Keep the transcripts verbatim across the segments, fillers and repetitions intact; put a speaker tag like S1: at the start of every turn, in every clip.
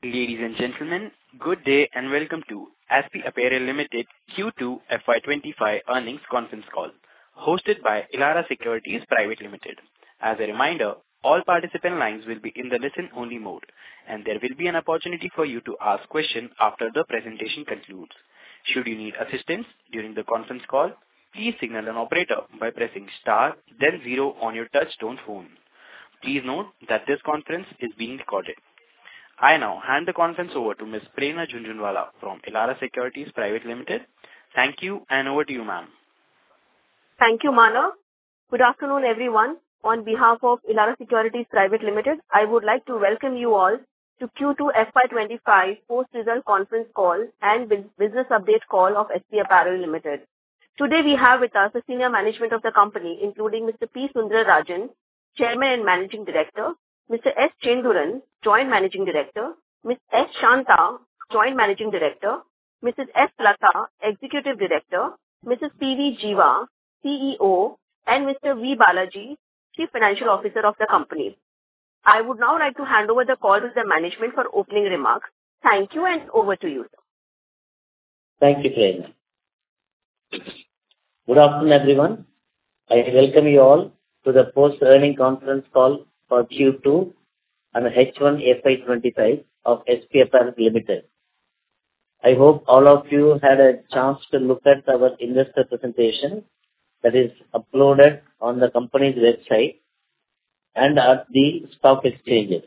S1: Ladies and gentlemen, good day and welcome to S P Apparel Limited Q two F Y twenty-five earnings conference call, hosted by Elara Securities Private Limited. As a reminder, all participant lines will be in the listen-only mode, and there will be an opportunity for you to ask questions after the presentation concludes. Should you need assistance during the conference call, please signal an operator by pressing star, then zero on your touch-tone phone. Please note that this conference is being recorded. I now hand the conference over to Miz Prerna Jhunjhunwala from Elara Securities Private Limited. Thank you, and over to you, ma'am.
S2: Thank you, Mana. Good afternoon, everyone. On behalf of Elara Securities Private Limited, I would like to welcome you all to Q two F Y twenty-five post-result conference call and business update call of S P Apparel Limited. Today, we have with us the senior management of the company, including Mister P. Sundararajan, Chairman and Managing Director, Mister S. Chenduran, Joint Managing Director, Miz S. Shanta, Joint Managing Director, Missus S. Lata, Executive Director, Missus P. V. Jiva, C E O, and Mister V. Balaji, Chief Financial Officer of the company. I would now like to hand over the call to the management for opening remarks. Thank you, and over to you, sir.
S3: Thank you, Prerna. Good afternoon, everyone. I welcome you all to the post-earning conference call for Q two and H one F Y twenty-five of S P Apparel Limited. I hope all of you had a chance to look at our investor presentation that is uploaded on the company's website and at the stock exchanges.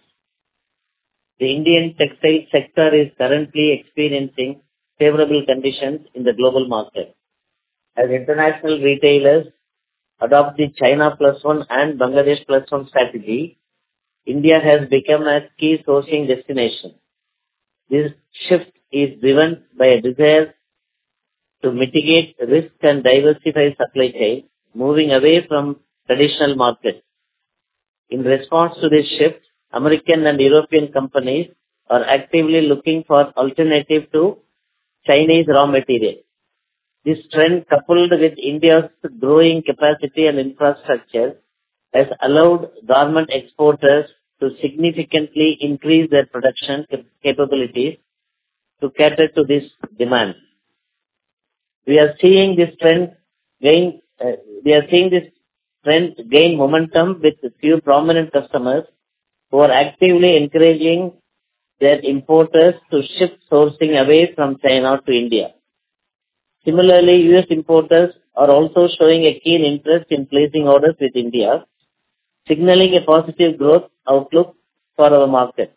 S3: The Indian textile sector is currently experiencing favorable conditions in the global market. As international retailers adopt the China Plus One and Bangladesh Plus One strategy, India has become a key sourcing destination. This shift is driven by a desire to mitigate risk and diversify supply chain, moving away from traditional markets. In response to this shift, American and European companies are actively looking for alternatives to Chinese raw material. This trend, coupled with India's growing capacity and infrastructure, has allowed garment exporters to significantly increase their production capabilities to cater to this demand. We are seeing this trend gain. Uh, we are seeing this trend gain momentum with a few prominent customers who are actively encouraging their importers to shift sourcing away from China to India. Similarly, U S importers are also showing a keen interest in placing orders with India, signaling a positive growth outlook for our market.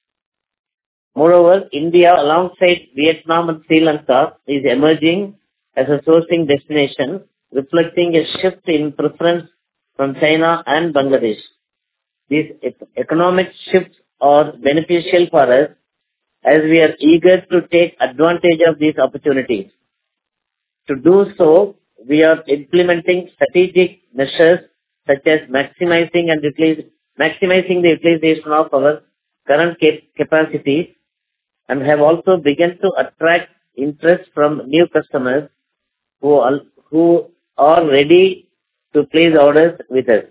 S3: Moreover, India, alongside Vietnam and Sri Lanka, is emerging as a sourcing destination, reflecting a shift in preference from China and Bangladesh. These economic shifts are beneficial for us as we are eager to take advantage of these opportunities. To do so, we are implementing strategic measures such as maximizing and utilize, maximizing the utilization of our current cap- capacities and have also begun to attract interest from new customers who are, who are ready to place orders with us.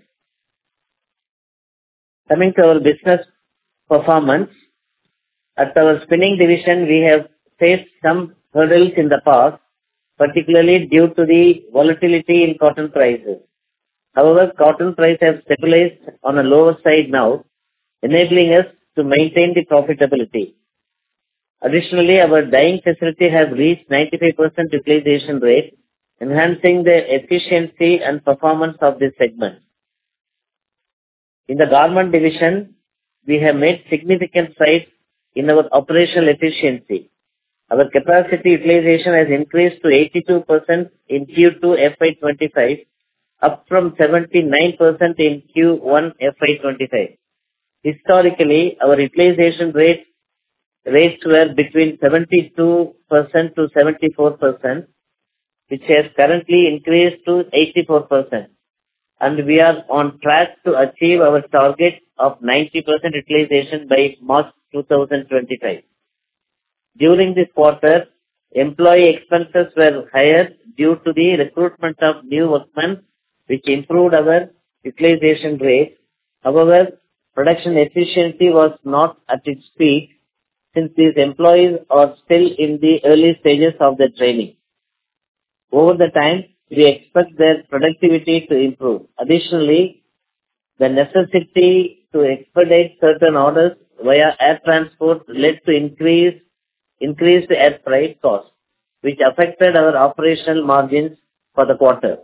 S3: Coming to our business performance, at our spinning division, we have faced some hurdles in the past, particularly due to the volatility in cotton prices. However, cotton prices have stabilized on a lower side now, enabling us to maintain the profitability. Additionally, our dyeing facility has reached ninety-five percent utilization rate, enhancing the efficiency and performance of this segment. In the garment division, we have made significant strides in our operational efficiency. Our capacity utilization has increased to eighty-two percent in Q two F Y twenty-five, up from seventy-nine percent in Q one F Y twenty-five. Historically, our utilization rate, rates were between seventy-two percent to seventy-four percent, which has currently increased to eighty-four percent. And we are on track to achieve our target of ninety percent utilization by March two thousand twenty-five. During this quarter, employee expenses were higher due to the recruitment of new workmen, which improved our utilization rate. However, production efficiency was not at its peak, since these employees are still in the early stages of their training. Over the time, we expect their productivity to improve. Additionally, the necessity to expedite certain orders via air transport led to increase, increased air freight costs, which affected our operational margins for the quarter.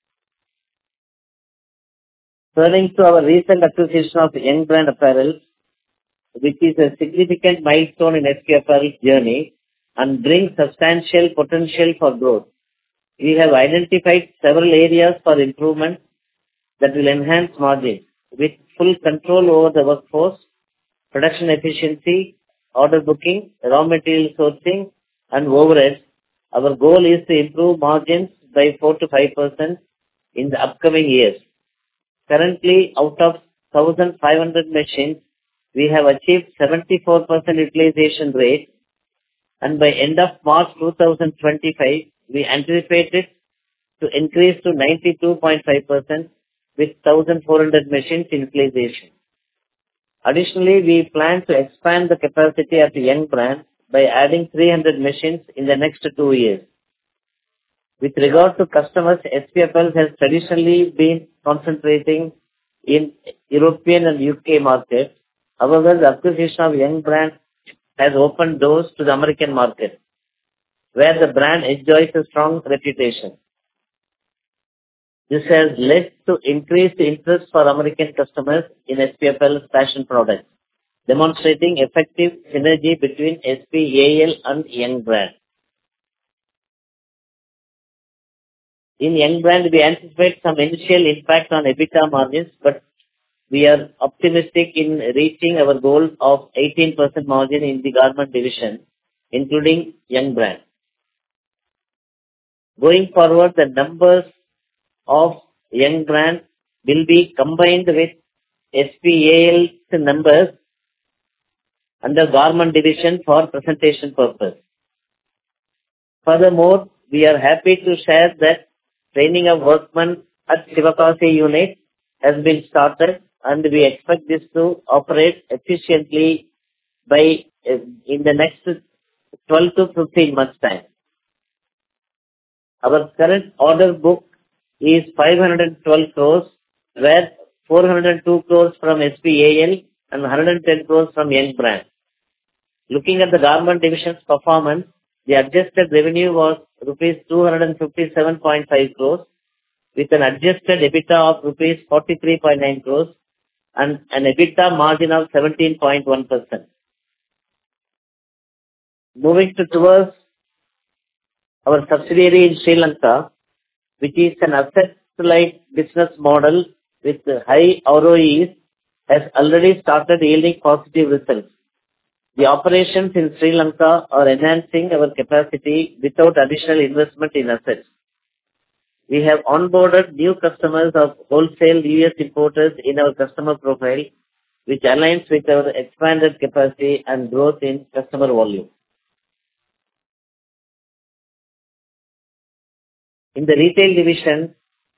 S3: Turning to our recent acquisition of Young Brand Apparel, which is a significant milestone in S P Apparel's journey and brings substantial potential for growth. We have identified several areas for improvement that will enhance margins. With full control over the workforce, production efficiency, order booking, raw material sourcing, and overheads, our goal is to improve margins by four to five percent in the upcoming years. Currently, out of one thousand five hundred machines, we have achieved seventy-four percent utilization rate, and by end of March two thousand twenty-five, we anticipate it to increase to ninety-two point five percent with one thousand four hundred machines in utilization. Additionally, we plan to expand the capacity of the Young Brand by adding three hundred machines in the next two years. With regard to customers, S P Apparel has traditionally been concentrating in European and U K markets. However, the acquisition of Young Brand has opened doors to the American market, where the brand enjoys a strong reputation. This has led to increased interest for American customers in S P Apparel's fashion products, demonstrating effective synergy between S P A L and Young Brand. In Young Brand, we anticipate some initial impact on EBITDA margins, but we are optimistic in reaching our goal of eighteen percent margin in the garment division, including Young Brand. Going forward, the numbers of Young Brand will be combined with S P A L's numbers under garment division for presentation purpose. Furthermore, we are happy to share that training of workmen at Sivakasi unit has been started, and we expect this to operate efficiently by uh, in the next twelve to fifteen months time. Our current order book is five hundred twelve crores, where four hundred two crores from S P A L and one hundred ten crores from Young Brand. Looking at the garment division's performance, the adjusted revenue was rupees two hundred fifty-seven point five crores, with an adjusted EBITDA of rupees forty-three point nine crores and an EBITDA margin of seventeen point one percent. Moving to towards our subsidiary in Sri Lanka, which is an asset-light business model with high R O Es, has already started yielding positive results. The operations in Sri Lanka are enhancing our capacity without additional investment in assets. We have onboarded new customers of wholesale U S importers in our customer profile, which aligns with our expanded capacity and growth in customer volume. In the retail division,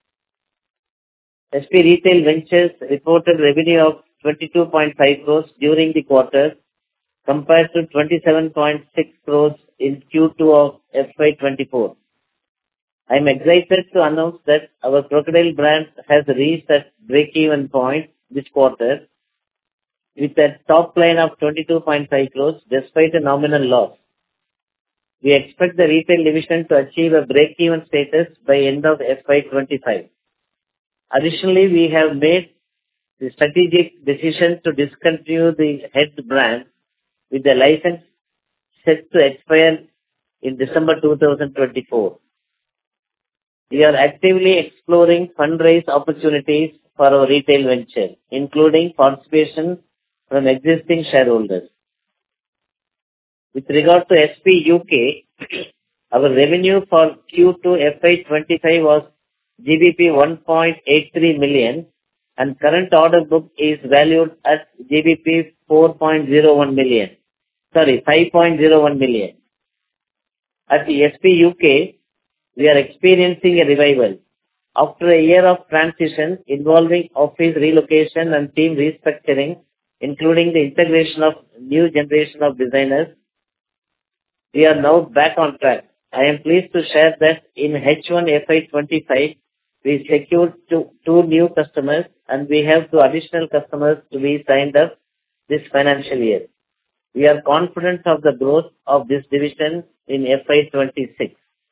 S3: S P Retail Ventures reported revenue of twenty-two point five crores during the quarter, compared to twenty-seven point six crores in Q two of F Y twenty-four. I am excited to announce that our Crocodile brand has reached that break-even point this quarter with a top line of twenty-two point five crores despite a nominal loss. We expect the retail division to achieve a break-even status by end of F Y twenty-five. Additionally, we have made the strategic decision to discontinue the head brand with the license set to expire in December two thousand twenty-four. We are actively exploring fundraise opportunities for our retail venture, including participation from existing shareholders. With regard to S P U K, our revenue for Q two F Y twenty-five was G B P one point eight three million and current order book is valued at G B P four point zero one million. Sorry, five point zero one million. At the S P U K, we are experiencing a revival. After a year of transition involving office relocation and team restructuring, including the integration of new generation of designers. We are now back on track. I am pleased to share that in H one F Y twenty-five, we secured two, two new customers and we have two additional customers to be signed up this financial year. We are confident of the growth of this division in F Y twenty-six.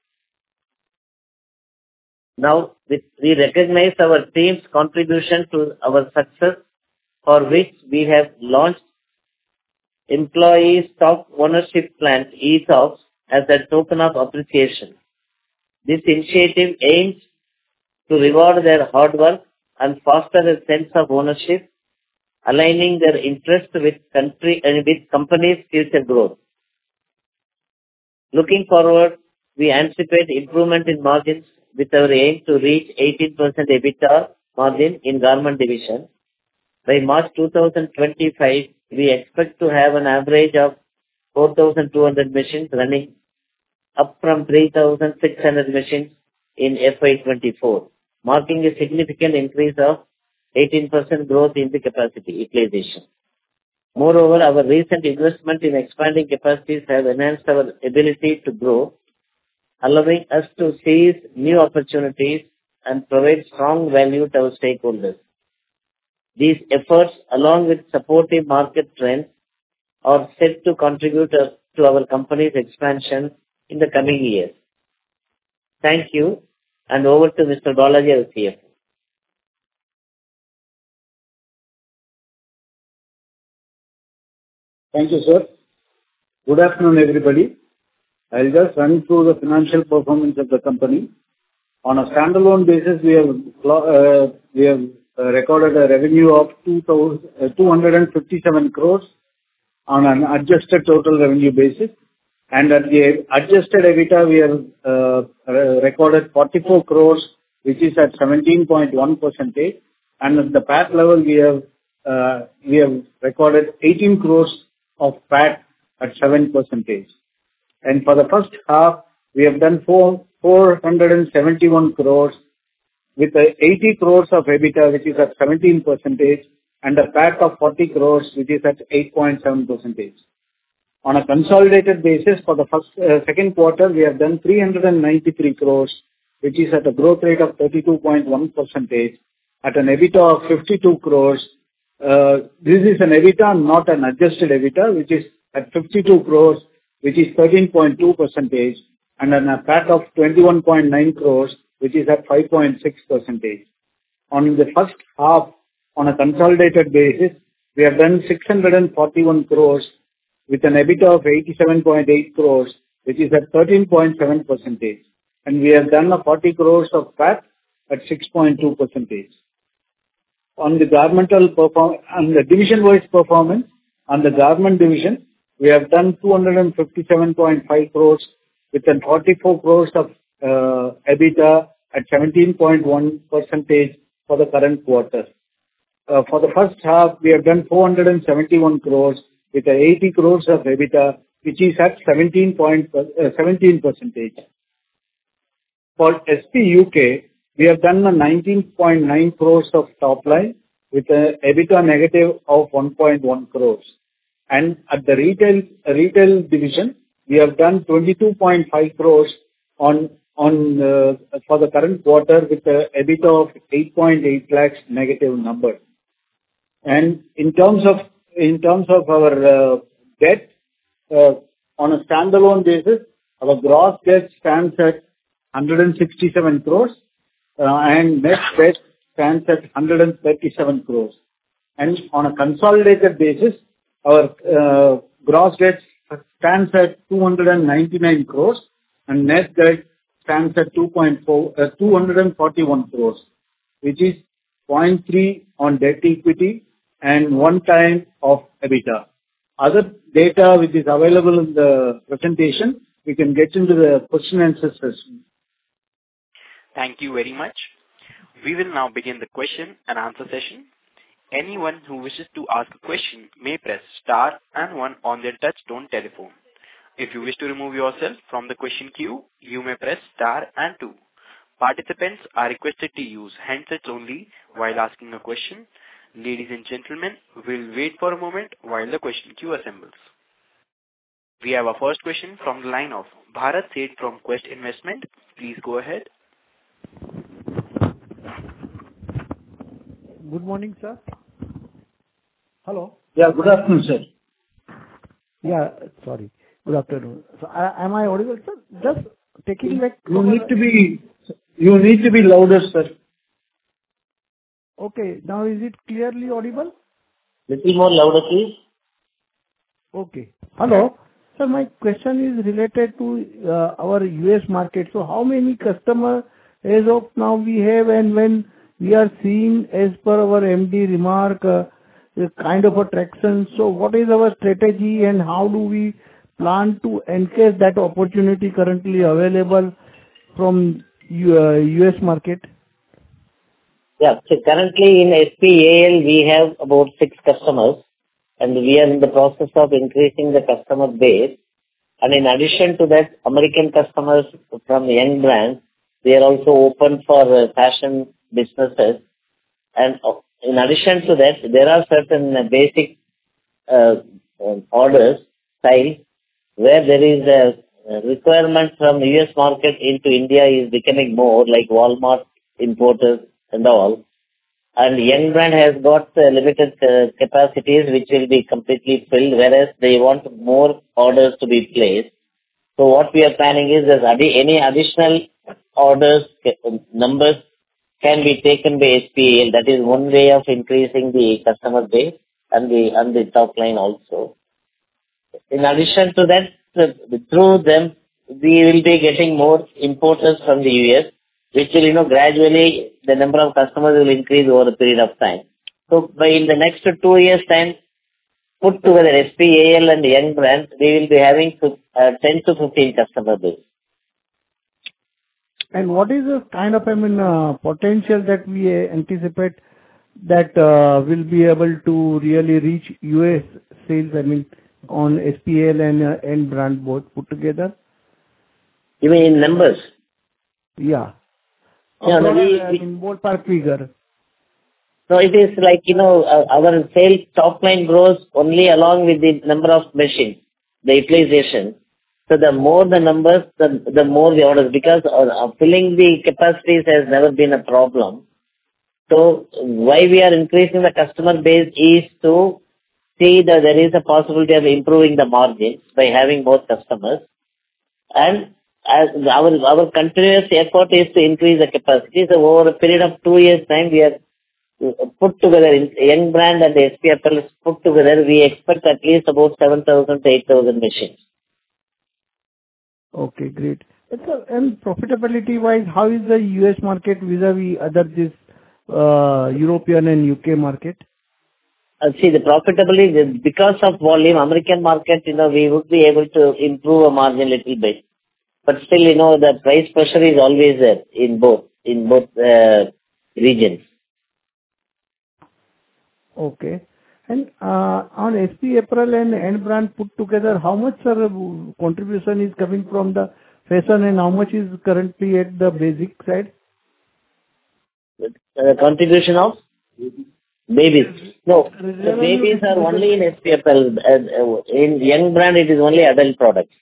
S3: Now, we recognize our team's contribution to our success, for which we have launched Employee Stock Ownership Plan (E S O Ps) as a token of appreciation. This initiative aims to reward their hard work and foster a sense of ownership, aligning their interests with country and with company's future growth. Looking forward, we anticipate improvement in margins with our aim to reach eighteen percent EBITDA margin in Garment Division. By March two thousand twenty-five, we expect to have an average of four thousand two hundred machines running, up from three thousand six hundred machines in F Y twenty-four, marking a significant increase of eighteen percent growth in the capacity utilization. Moreover, our recent investment in expanding capacities have enhanced our ability to grow, allowing us to seize new opportunities and provide strong value to our stakeholders. These efforts, along with supportive market trends, are set to contribute to our company's expansion in the coming years. Thank you, and over to Mister Balaji, our C F O.
S4: Thank you, sir. Good afternoon, everybody. I'll just run through the financial performance of the company. On a standalone basis, we have uh, we have uh, recorded a revenue of two hundred fifty-seven crores on an adjusted total revenue basis, and at the adjusted EBITDA, we have uh, recorded forty-four crores, which is at seventeen point one percent, and at the P A T level, we have uh, we have recorded eighteen crores of P A T at seven percent. And for the first half, we have done four hundred seventy-one crores with a eighty crores of EBITDA, which is at seventeen percent, and a P A T of forty crores, which is at eight point seven percent. On a consolidated basis, for the first uh, second quarter, we have done three hundred ninety-three crores, which is at a growth rate of thirty-two point one percent, at an EBITDA of fifty-two crores. Uh, this is an EBITDA, not an adjusted EBITDA, which is at fifty-two crores, which is thirteen point two percent, and an a P A T of twenty-one point nine crores, which is at five point six percent. On the first half, on a consolidated basis, we have done six hundred forty-one crores with an EBITDA of eighty-seven point eight crores, which is at thirteen point seven percent, and we have done a forty crores of P A T at six point two percent. On the garmental perform on the division-wise performance, on the Garment Division, we have done two hundred fifty-seven point five crores with an forty-four crores of uh, EBITDA at seventeen point one percent for the current quarter. Uh, for the first half, we have done four hundred seventy-one crores with an eighty crores of EBITDA, which is at seventeen percent. For S P U K, we have done a nineteen point nine crores of top line with an EBITDA negative of one point one crores. And at the retail retail division, we have done twenty-two point five crores on on uh, for the current quarter with an EBITDA of eight point eight lakhs negative number. And in terms of in terms of our uh, debt, uh, on a standalone basis, our gross debt stands at one hundred sixty-seven crores, uh, and net debt stands at one hundred thirty-seven crores. And on a consolidated basis, our uh, gross debt stands at two hundred ninety-nine crores, and net debt stands at two point four, uh, two hundred forty-one crores, which is zero point three on debt equity and one time of EBITDA. Other data which is available in the presentation, we can get into the question and answer session.
S1: Thank you very much. We will now begin the question and answer session. Anyone who wishes to ask a question may press star and one on their touch-tone telephone. If you wish to remove yourself from the question queue, you may press star and two. Participants are requested to use handsets only while asking a question. Ladies and gentlemen, we'll wait for a moment while the question queue assembles. We have our first question from the line of Bharat Seth from Quest Investment. Please go ahead.
S5: Good morning, sir. Hello.
S4: Yeah, good afternoon, sir.
S5: Yeah, sorry. Good afternoon. So, uh, am I audible, sir? Just taking back.
S4: You need to be, you need to be louder, sir.
S5: Okay. Now, is it clearly audible?
S3: Little more louder, please.
S5: Okay. Hello. Sir, my question is related to uh, our U S market. So, how many customers as of now we have, and when we are seeing, as per our M D remark, uh, a kind of a traction. So, what is our strategy, and how do we plan to encash that opportunity currently available from U- uh, U S market?
S3: Yeah. So currently in S P A L, we have about six customers, and we are in the process of increasing the customer base. And in addition to that, American customers from young brands, they are also open for uh, fashion businesses. And uh, in addition to that, there are certain uh, basic uh, uh, orders, styles, where there is a, a requirement from U S market into India is becoming more, like Walmart importers and all. And young brand has got uh, limited uh, capacities which will be completely filled, whereas they want more orders to be placed. So what we are planning is that adi- any additional orders, uh, numbers can be taken by S P A L. That is one way of increasing the customer base and the, and the top line also. In addition to that, uh, through them, we will be getting more importers from the U S, which will, you know, gradually the number of customers will increase over a period of time. So by in the next two years time, put together S P A L and young brands, we will be having uh, ten to fifteen customer base.
S5: And what is the kind of, I mean, uh, potential that we uh, anticipate that uh, will be able to really reach U S sales, I mean, on S P A L and uh, N brand both put together?
S3: You mean in numbers?
S5: Yeah.
S3: Yeah, no, we,
S5: I
S3: we,
S5: mean, ballpark figure.
S3: so it is like, you know, uh, our sales top line grows only along with the number of machines, the utilization. So the more the numbers, the, the more the orders, because uh, filling the capacities has never been a problem. So why we are increasing the customer base is to see that there is a possibility of improving the margins by having more customers. And as our our continuous effort is to increase the capacity. So over a period of two years' time, we are put together, young brand and the S P F L is put together, we expect at least about seven thousand to eight thousand machines.
S5: Okay, great. And sir, and profitability-wise, how is the U S market vis-a-vis other this uh, European and U K market?
S3: Uh, see, the profitability, because of volume, American market, you know, we would be able to improve a margin little bit. But still, you know, the price pressure is always there in both, in both uh, regions.
S5: Okay. And uh, on S P Apparel and N brand put together, how much sir, contribution is coming from the fashion and how much is currently at the basic side?
S3: Uh, contribution of? Babies. No, the babies are only in S P F L. Uh, in young brand, it is only adult products.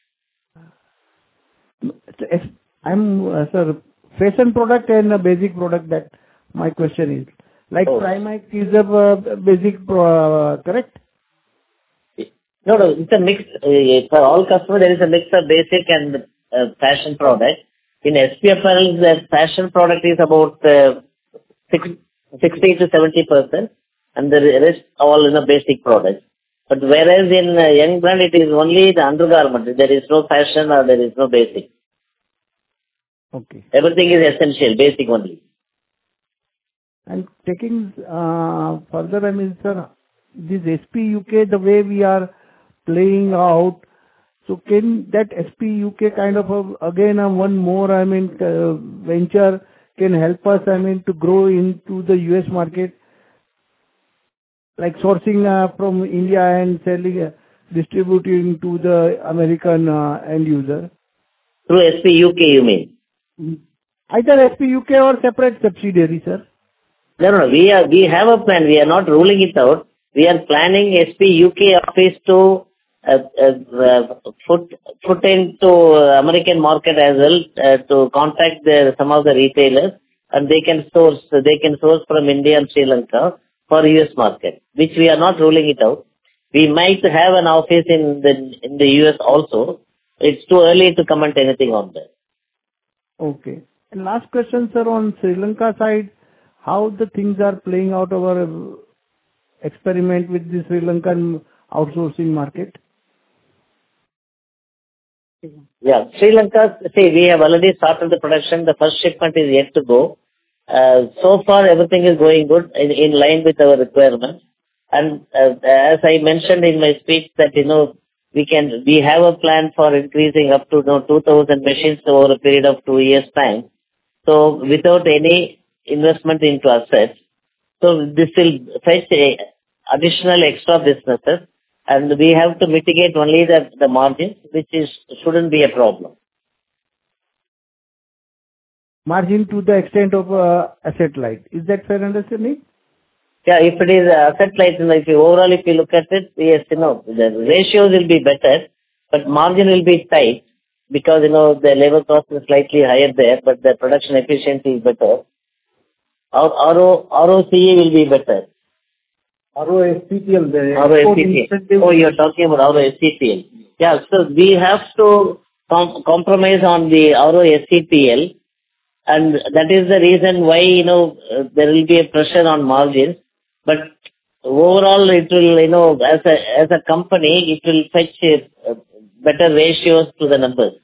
S5: I'm, uh, sir, fashion product and a basic product, that my question is. Like oh. Primark is a uh, basic, uh, correct?
S3: No, no, it's a mix. Uh, for all customers, there is a mix of basic and uh, fashion product. In S P F L, the fashion product is about uh, sixty to seventy percent, and the rest all in a basic product. But whereas in uh, young brand, it is only the undergarment. There is no fashion or there is no basic.
S5: Okay.
S3: Everything is essential, basic only.
S5: And taking uh, further, I mean, sir, this S P U K, the way we are playing out, so can that S P U K kind of a, again a one more, I mean, uh, venture can help us, I mean, to grow into the U S market, like sourcing uh, from India and selling, uh, distributing to the American uh, end user?
S3: Through S P U K, you mean?
S5: Either S P U K or separate subsidiary, sir.
S3: No, no, we are, we have a plan. We are not ruling it out. We are planning S P U K office to uh, uh, uh, foot, foot into American market as well, uh, to contact the, some of the retailers, and they can source, they can source from India and Sri Lanka for U S market, which we are not ruling it out. We might have an office in the, in the U S also. It's too early to comment anything on that.
S5: Okay. And last question, sir, on Sri Lanka side, how the things are playing out our experiment with the Sri Lankan outsourcing market?
S3: Yeah, Sri Lanka, see, we have already started the production. The first shipment is yet to go. Uh, so far, everything is going good in, in line with our requirements. And uh, as I mentioned in my speech that, you know, we can, we have a plan for increasing up to, you know, two thousand machines over a period of two years time. So without any investment into assets. So this will fetch a additional extra businesses, and we have to mitigate only the, the margins, which is, shouldn't be a problem.
S5: Margin to the extent of uh, asset light. Is that fair understanding?
S3: Yeah, if it is asset light, you know, if you overall, if you look at it, yes, you know, the ratios will be better, but margin will be tight because, you know, the labor cost is slightly higher there, but the production efficiency is better. Our R O C E will be better.
S4: R O S P T L.
S3: R O S P T L. Oh, you're talking about R O S P T L. Yeah, so we have to com- compromise on the R O S P T L, and that is the reason why, you know, uh, there will be a pressure on margins. But overall, it will, you know, as a as a company, it will fetch uh, better ratios to the numbers.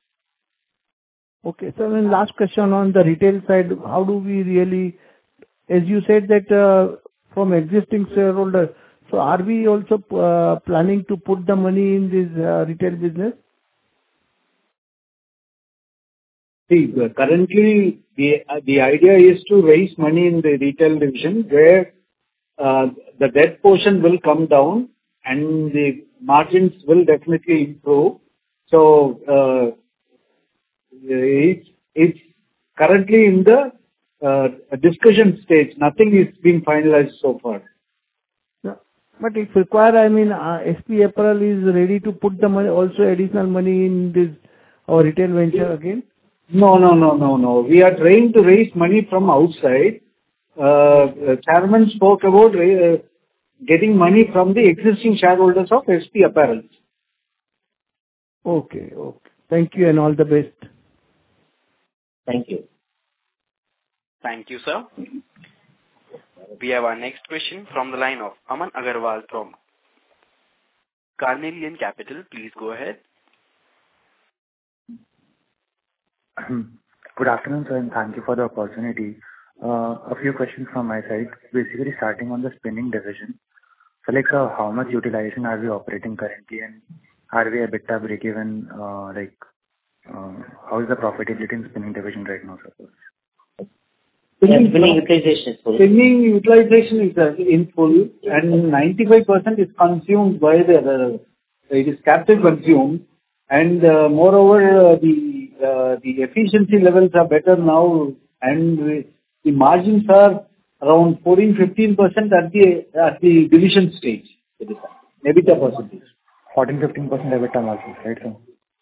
S5: Okay. So then last question on the retail side, how do we really, as you said that uh, from existing shareholders, so are we also uh, planning to put the money in this uh, retail business?
S4: See, uh, currently the uh, the idea is to raise money in the retail division where uh, the debt portion will come down and the margins will definitely improve. So uh, it's it's currently in the uh, discussion stage. Nothing is being finalized so far.
S5: No. But if required, I mean, uh, S P Apparel is ready to put the money, also additional money in this our retail venture again?
S4: No, no, no, no, no. We are trying to raise money from outside. Uh, Chairman spoke about uh, getting money from the existing shareholders of S P Apparel.
S5: Okay, okay. Thank you and all the best.
S3: Thank you.
S1: Thank you, sir. We have our next question from the line of Aman Agarwal from Carnelian Capital. Please go ahead.
S6: Good afternoon, sir, and thank you for the opportunity. Uh, a few questions from my side. Basically, starting on the spinning division. So, like, uh, how much utilization are we operating currently, and are we EBITDA break-even? Uh, like, uh, how is the profitability in spinning division right now, sir?
S3: Yeah, spinning utilization is full.
S4: Spinning utilization is uh, in full, and ninety-five percent is consumed by the, uh, it is capital consumed, and uh, moreover, uh, the uh, the efficiency levels are better now, and we, the margins are around fourteen to fifteen percent at the at the division stage. EBITDA percentage.
S6: fourteen to fifteen percent EBITDA margins, right, sir?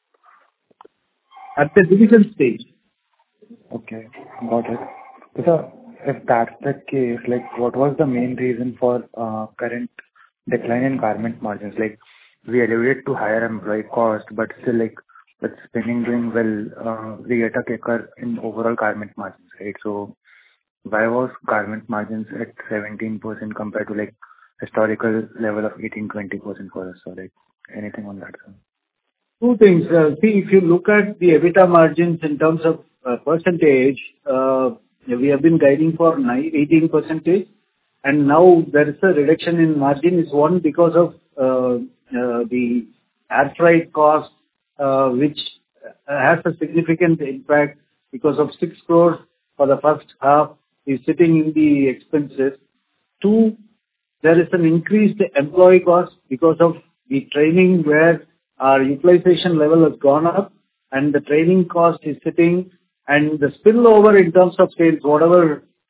S4: At the division stage.
S6: Okay, got it. So, sir, if that's the case, like, what was the main reason for uh, current decline in garment margins? Like, we alluded to higher employee cost, but still, like, with spinning doing well, uh, we get a kicker in overall garment margins, right? So, why was garment margins at seventeen percent compared to, like, historical level of eighteen to twenty percent for us? So, like, anything on that, sir?
S4: Two things. Uh, see, if you look at the EBITDA margins in terms of uh, percentage, uh, we have been guiding for eighteen percentage, and now there is a reduction in margin. Is one because of uh, uh, the air freight cost, uh, which has a significant impact because of six crores for the first half is sitting in the expenses. Two, there is an increased employee cost because of the training where our utilization level has gone up and the training cost is sitting, and the spillover in terms of sales, whatever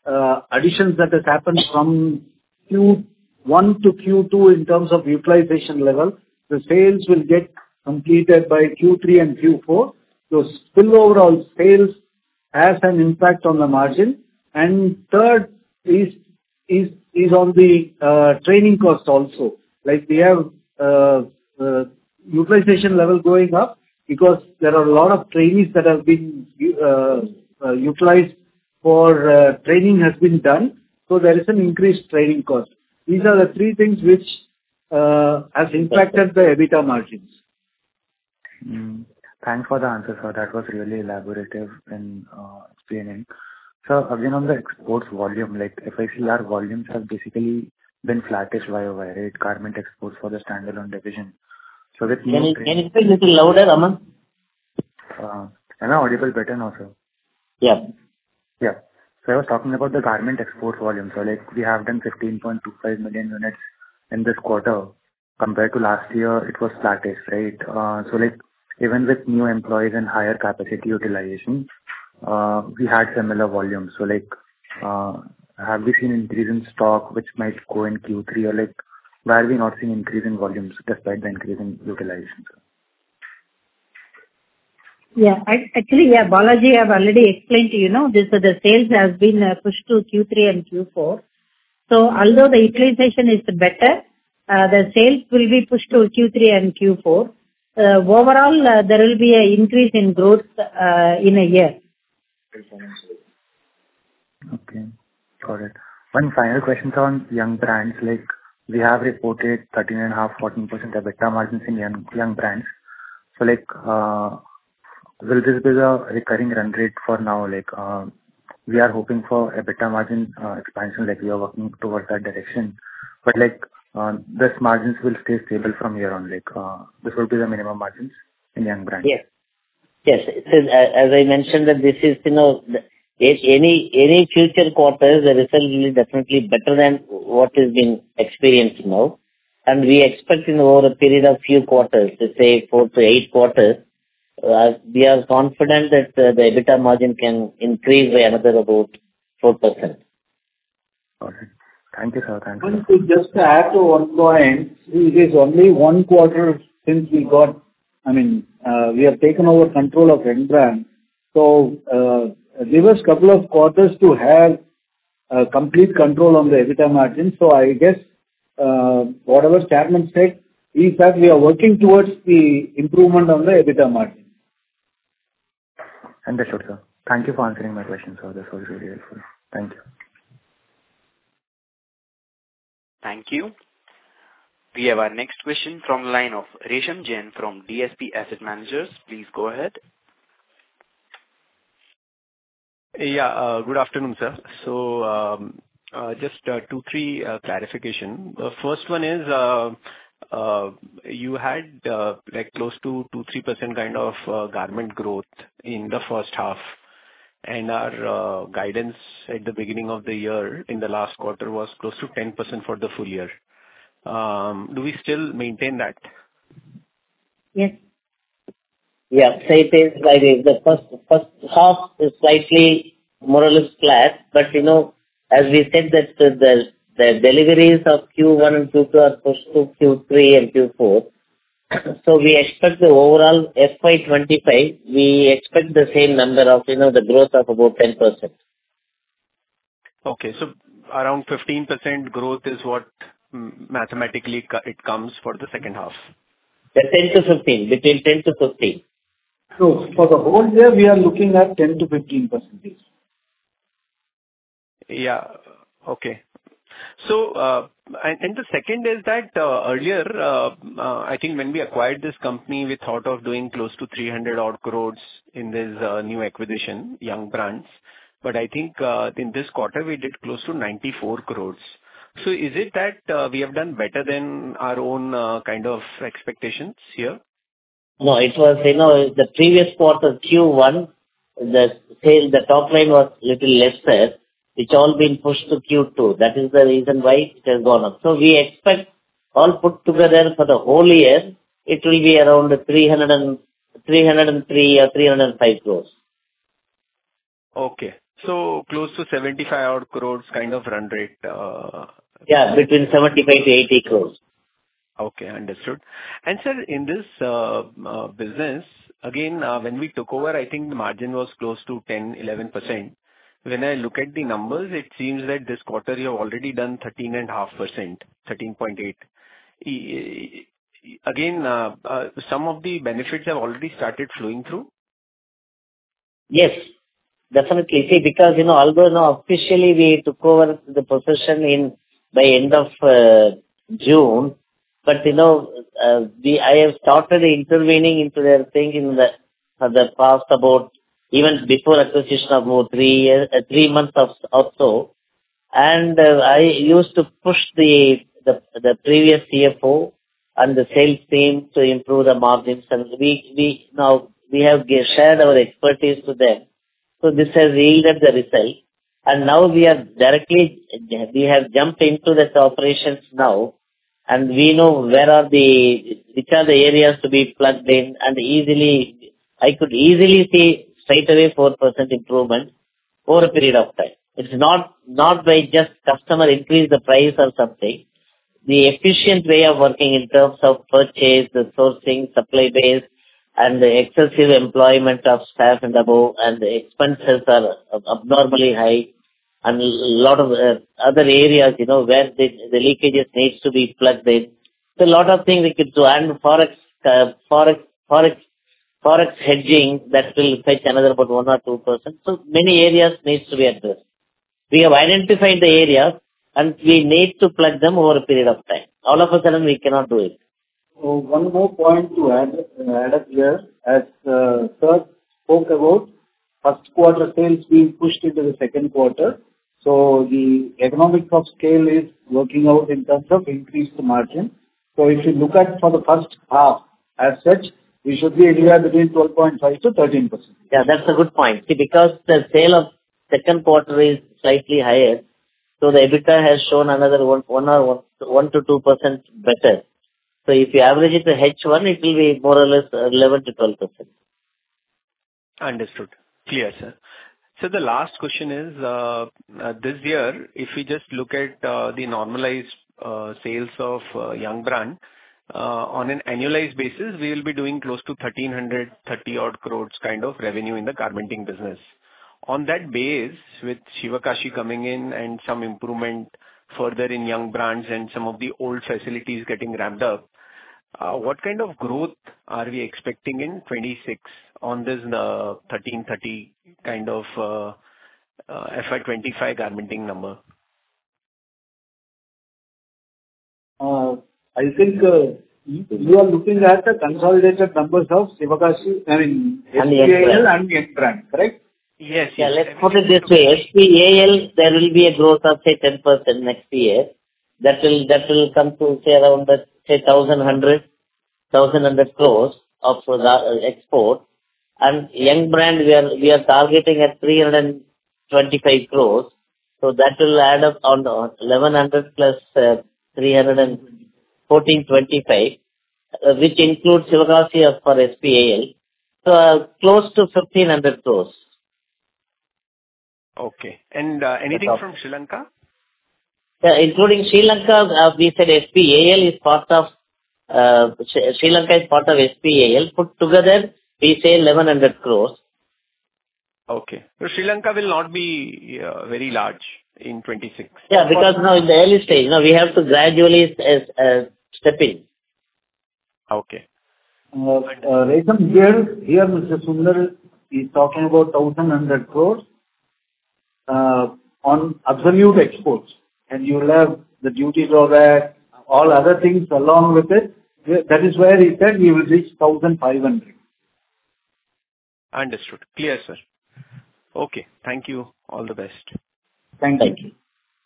S4: uh, additions that has happened from Q one to Q two in terms of utilization level. The sales will get completed by Q three and Q four. So spillover of sales has an impact on the margin. And third is is is on the uh, training cost also. Like we have uh, uh, utilization level going up because there are a lot of trainees that have been uh, uh, utilized for uh, training has been done. So there is an increased training cost. These are the three things which uh, has impacted the EBITDA margins.
S6: Mm. Thanks for the answer, sir. That was really elaborative in uh, explaining. So again, on the exports volume, like if I see our volumes have basically been flattish Y O Y, right? Garment exports for the standalone division. So with
S3: Can
S6: new
S3: you,
S6: train-
S3: can you speak a little louder, Aman?
S6: uh, am I audible better now, sir?
S3: Yeah.
S6: Yeah. So I was talking about the garment export volume. So like we have done fifteen point two five million units in this quarter. Compared to last year, it was flattish, right? Uh, so like even with new employees and higher capacity utilization, uh, we had similar volumes. So like, uh, have we seen increase in stock which might go in Q three, or like why are we not seeing increase in volumes despite the increase in utilization?
S7: Yeah, I, actually, yeah, Balaji, have already explained to you, know, this, uh, the sales has been uh, pushed to Q three and Q four. So although the utilization is better, uh, the sales will be pushed to Q three and Q four. Uh, overall, uh, there will be an increase in growth uh, in a year.
S6: Okay, got it. One final question on young brands. Like we have reported thirteen and a half, fourteen percent EBITDA margins in young young brands. So like, uh, will this be the recurring run rate for now? Like, uh, we are hoping for EBITDA margin uh, expansion. Like we are working towards that direction. But like, uh, this margins will stay stable from here on. Like, uh, this will be the minimum margins in young brands.
S3: Yes. Yes. It is, uh, as I mentioned, that this is, you know, the, any any future quarters, the result will be definitely better than what is being experienced now. And we expect in over a period of few quarters, to say four to eight quarters, uh, we are confident that uh, the EBITDA margin can increase by another about four percent.
S6: Okay. Thank you, sir. Thank
S4: And
S6: you.
S4: to just add to one point, it is only one quarter since we got, I mean, uh, we have taken over control of Embrand. So, uh, give us a couple of quarters to have uh, complete control on the EBITDA margin. So I guess uh, whatever chairman said is that we are working towards the improvement on the EBITDA margin.
S6: Understood, sir. Thank you for answering my question, sir. This was really helpful. Thank you.
S1: Thank you. We have our next question from the line of Resham Jain from D S P Asset Managers. Please go ahead.
S8: Yeah, uh, good afternoon, sir. So, um, uh, just uh, two, three uh, clarification. The first one is, uh, uh, you had uh, like close to two to three percent kind of uh, garment growth in the first half, and our uh, guidance at the beginning of the year in the last quarter was close to ten percent for the full year. Um, do we still maintain that?
S7: Yes.
S3: Yeah, so it is like this. The first first half is slightly more or less flat, but you know, as we said that the the, the deliveries of Q one and Q two are pushed to Q three and Q four. So we expect the overall F Y twenty-five, we expect the same number of, you know, the growth of about ten percent.
S8: Okay, so around fifteen percent growth is what mm, mathematically co- it comes for the second half.
S3: The ten to fifteen, between ten to fifteen.
S4: So for the whole year, we are looking at ten to fifteen percent.
S8: Yeah. Okay. So, uh, and, and the second is that uh, earlier, uh, uh, I think when we acquired this company, we thought of doing close to three hundred odd crores in this uh, new acquisition, Young Brands. But I think uh, in this quarter, we did close to ninety-four crores. So is it that uh, we have done better than our own uh, kind of expectations here?
S3: No, it was, you know, the previous quarter, Q one, the sale, the top line was little lesser, which all been pushed to Q two. That is the reason why it has gone up. So we expect all put together for the whole year, it will be around three hundred and, three hundred three or three hundred five crores.
S8: Okay. So close to seventy-five odd crores kind of run rate. Uh,
S3: Yeah, between seventy-five to eighty crores.
S8: Okay, understood. And sir, in this uh, uh, business, again, uh, when we took over, I think the margin was close to ten, eleven percent. When I look at the numbers, it seems that this quarter you have already done thirteen point five percent, thirteen point eight. E- e- Again, uh, uh, some of the benefits have already started flowing through?
S3: Yes, definitely. See, because, you know, although now officially we took over the possession in by end of uh, June, but, you know, uh, we I have started intervening into their thing in the for the past about, even before acquisition of about three years, uh, three months of or so. And uh, I used to push the, the the previous C F O and the sales team to improve the margins, and we we now we have ge- shared our expertise to them. So this has yielded the result, and now we are directly we have jumped into the operations now, and we know where are the which are the areas to be plugged in, and easily I could easily see straight away four percent improvement over a period of time. It's not not by just customer increase the price or something. The efficient way of working in terms of purchase, the sourcing, supply base, and the excessive employment of staff and above, and the expenses are abnormally high, and a lot of uh, other areas, you know, where the, the leakages needs to be plugged in. So a lot of things we could do, and forex, uh, forex, forex, forex hedging, that will fetch another about one or two percent. So many areas needs to be addressed. We have identified the areas, and we need to plug them over a period of time. All of a sudden, we cannot do it.
S4: So one more point to add, uh, add up here, as uh, Sir spoke about first quarter sales being pushed into the second quarter. So the economics of scale is working out in terms of increased margin. So if you look at for the first half, as such, we should be anywhere between twelve point five to thirteen percent.
S3: Yeah, that's a good point. See, because the sale of second quarter is slightly higher, so the EBITDA has shown another one, one or one, one to two percent better. So if you average it to H one, it will be more or less eleven to twelve percent.
S8: Understood. Clear, sir. So the last question is, uh, uh, this year, if we just look at uh, the normalized uh, sales of uh, Young Brand, uh, on an annualized basis, we will be doing close to thirteen thirty odd crores kind of revenue in the garmenting business. On that base, with Shivakashi coming in and some improvement further in Young Brands and some of the old facilities getting ramped up, uh, what kind of growth are we expecting in twenty-six on this uh, thirteen thirty kind of uh, uh, F Y twenty-five garmenting number?
S4: Uh, I think uh, you you are looking at the consolidated numbers of Shivakashi, I mean, S
S3: And
S4: P
S3: Young
S4: A L
S3: Brand.
S4: and Young Brand, correct?
S8: Yes,
S3: Yeah,
S8: yes.
S3: let's put it this way. S P A L, there will be a growth of, say, ten percent next year. That will that will come to, say, around, the, say, one thousand one hundred crores of the uh, export. And Young Brand, we are we are targeting at three hundred twenty-five crores. So that will add up on eleven hundred plus uh, three hundred fourteen twenty-five, uh, which includes Shivakashi for S P A L. So uh, close to fifteen hundred crores.
S8: Okay. And uh, anything
S3: That's
S8: from Sri Lanka?
S3: Yeah, including Sri Lanka, uh, we said S P A L is part of, uh, Sri Sri Lanka is part of S P A L. Put together, we say eleven hundred crores.
S8: Okay. So Sri Lanka will not be uh, very large in twenty-six.
S3: Yeah, because now in the early stage, now we have to gradually uh, uh, step in.
S8: Okay.
S4: Uh, uh, Rekam, here, here Mister Sundar is talking about one thousand one hundred crores uh, on absolute exports. And you will have the duty drawback, all other things along with it. That is where he said we will reach one thousand five hundred.
S8: Understood. Clear, sir. Okay. Thank you. All the best.
S4: Thank
S3: Thank
S4: you.
S3: you.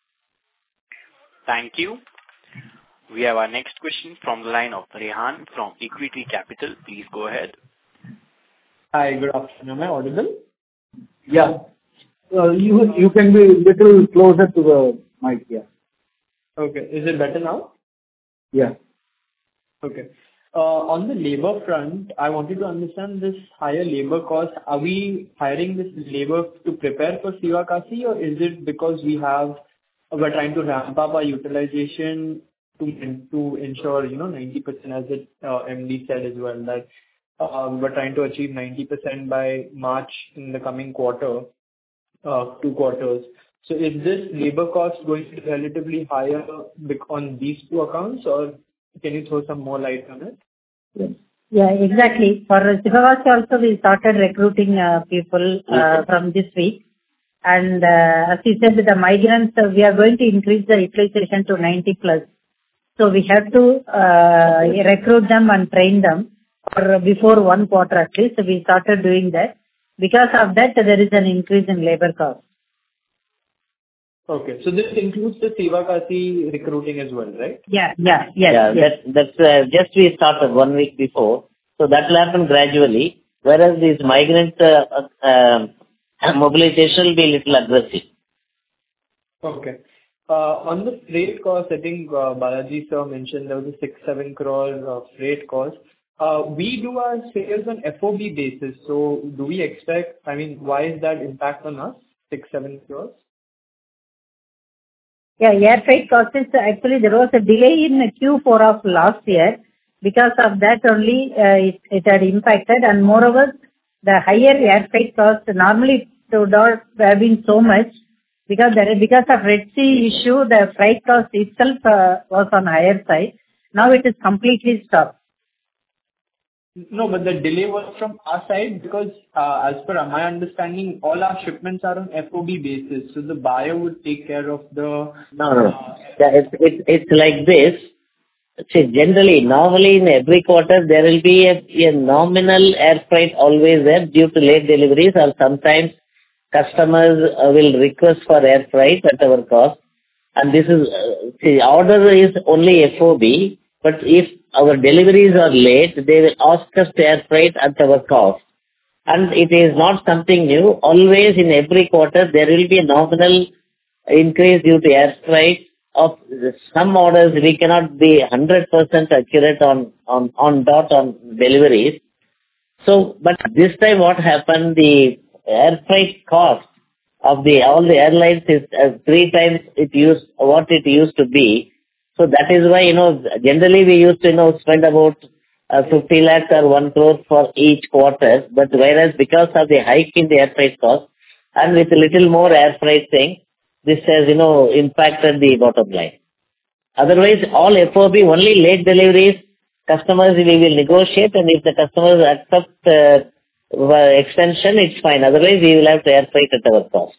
S1: Thank you. We have our next question from the line of Rehan from Equity Capital. Please go ahead.
S9: Hi, good afternoon. Am I audible?
S4: Yeah. Uh, you, you can be a little closer to the mic, yeah.
S9: Okay. Is it better now?
S4: Yeah.
S9: Okay. On the labor front, I wanted to understand this higher labor cost. Are we hiring this labor to prepare for Sivakasi, or is it because we have we're trying to ramp up our utilization to to ensure, you know, ninety percent, as the uh, M D said as well, that uh, we're trying to achieve ninety percent by March in the coming quarter, uh, two quarters. So is this labor cost going to be relatively higher bec- on these two accounts, or can you throw some more light on it?
S7: Yes. Yeah, exactly. For Sivakasi also, we started recruiting uh, people uh, from this week. And uh, as you said, with the migrants, uh, we are going to increase the utilization to ninety plus. So we have to uh, recruit them and train them for before one quarter at least. So we started doing that. Because of that, there is an increase in labor cost.
S9: Okay. So this includes the Sivakasi recruiting as well, right?
S7: Yeah, yeah, yes,
S3: Yeah,
S7: yes.
S3: that, that's uh, just we started one week before. So that will happen gradually, whereas these migrant uh, uh, mobilization will be a little aggressive.
S9: Okay. Uh, on the freight cost, I think uh, Balaji sir mentioned there was a six, seven crore uh, freight cost. Uh, we do our sales on F O B basis. So do we expect, I mean, why is that impact on us, six, seven crores?
S7: Yeah, air freight cost is actually there was a delay in Q four of last year. Because of that only uh, it, it had impacted, and moreover the higher air freight cost normally it would not have been so much because there because of Red Sea issue the freight cost itself uh, was on higher side. Now it is completely stopped.
S9: No, but the delay was from our side because uh, as per my understanding, all our shipments are on F O B basis. So the buyer would take care of the...
S3: No, no.
S9: Uh,
S3: It's, it's, it's like this. See, generally, normally in every quarter, there will be a, a nominal air freight always there due to late deliveries, or sometimes customers uh, will request for air freight at our cost. And this is, uh, see, order is only F O B, but if our deliveries are late, they will ask us to air freight at our cost. And it is not something new. Always in every quarter, there will be a nominal increase due to air freight. Of some orders, we cannot be one hundred percent accurate on, on, on dot on deliveries. So, but this time what happened, the air freight cost of the, all the airlines is uh, three times it used, what it used to be. So that is why, you know, generally we used to, you know, spend about uh, fifty lakhs or one crore for each quarter. But whereas because of the hike in the air freight cost and with a little more air freight thing, this has, you know, impacted the bottom line. Otherwise, all F O B, only late deliveries, customers we will negotiate, and if the customers accept uh, extension, it's fine. Otherwise, we will have to air freight at our cost.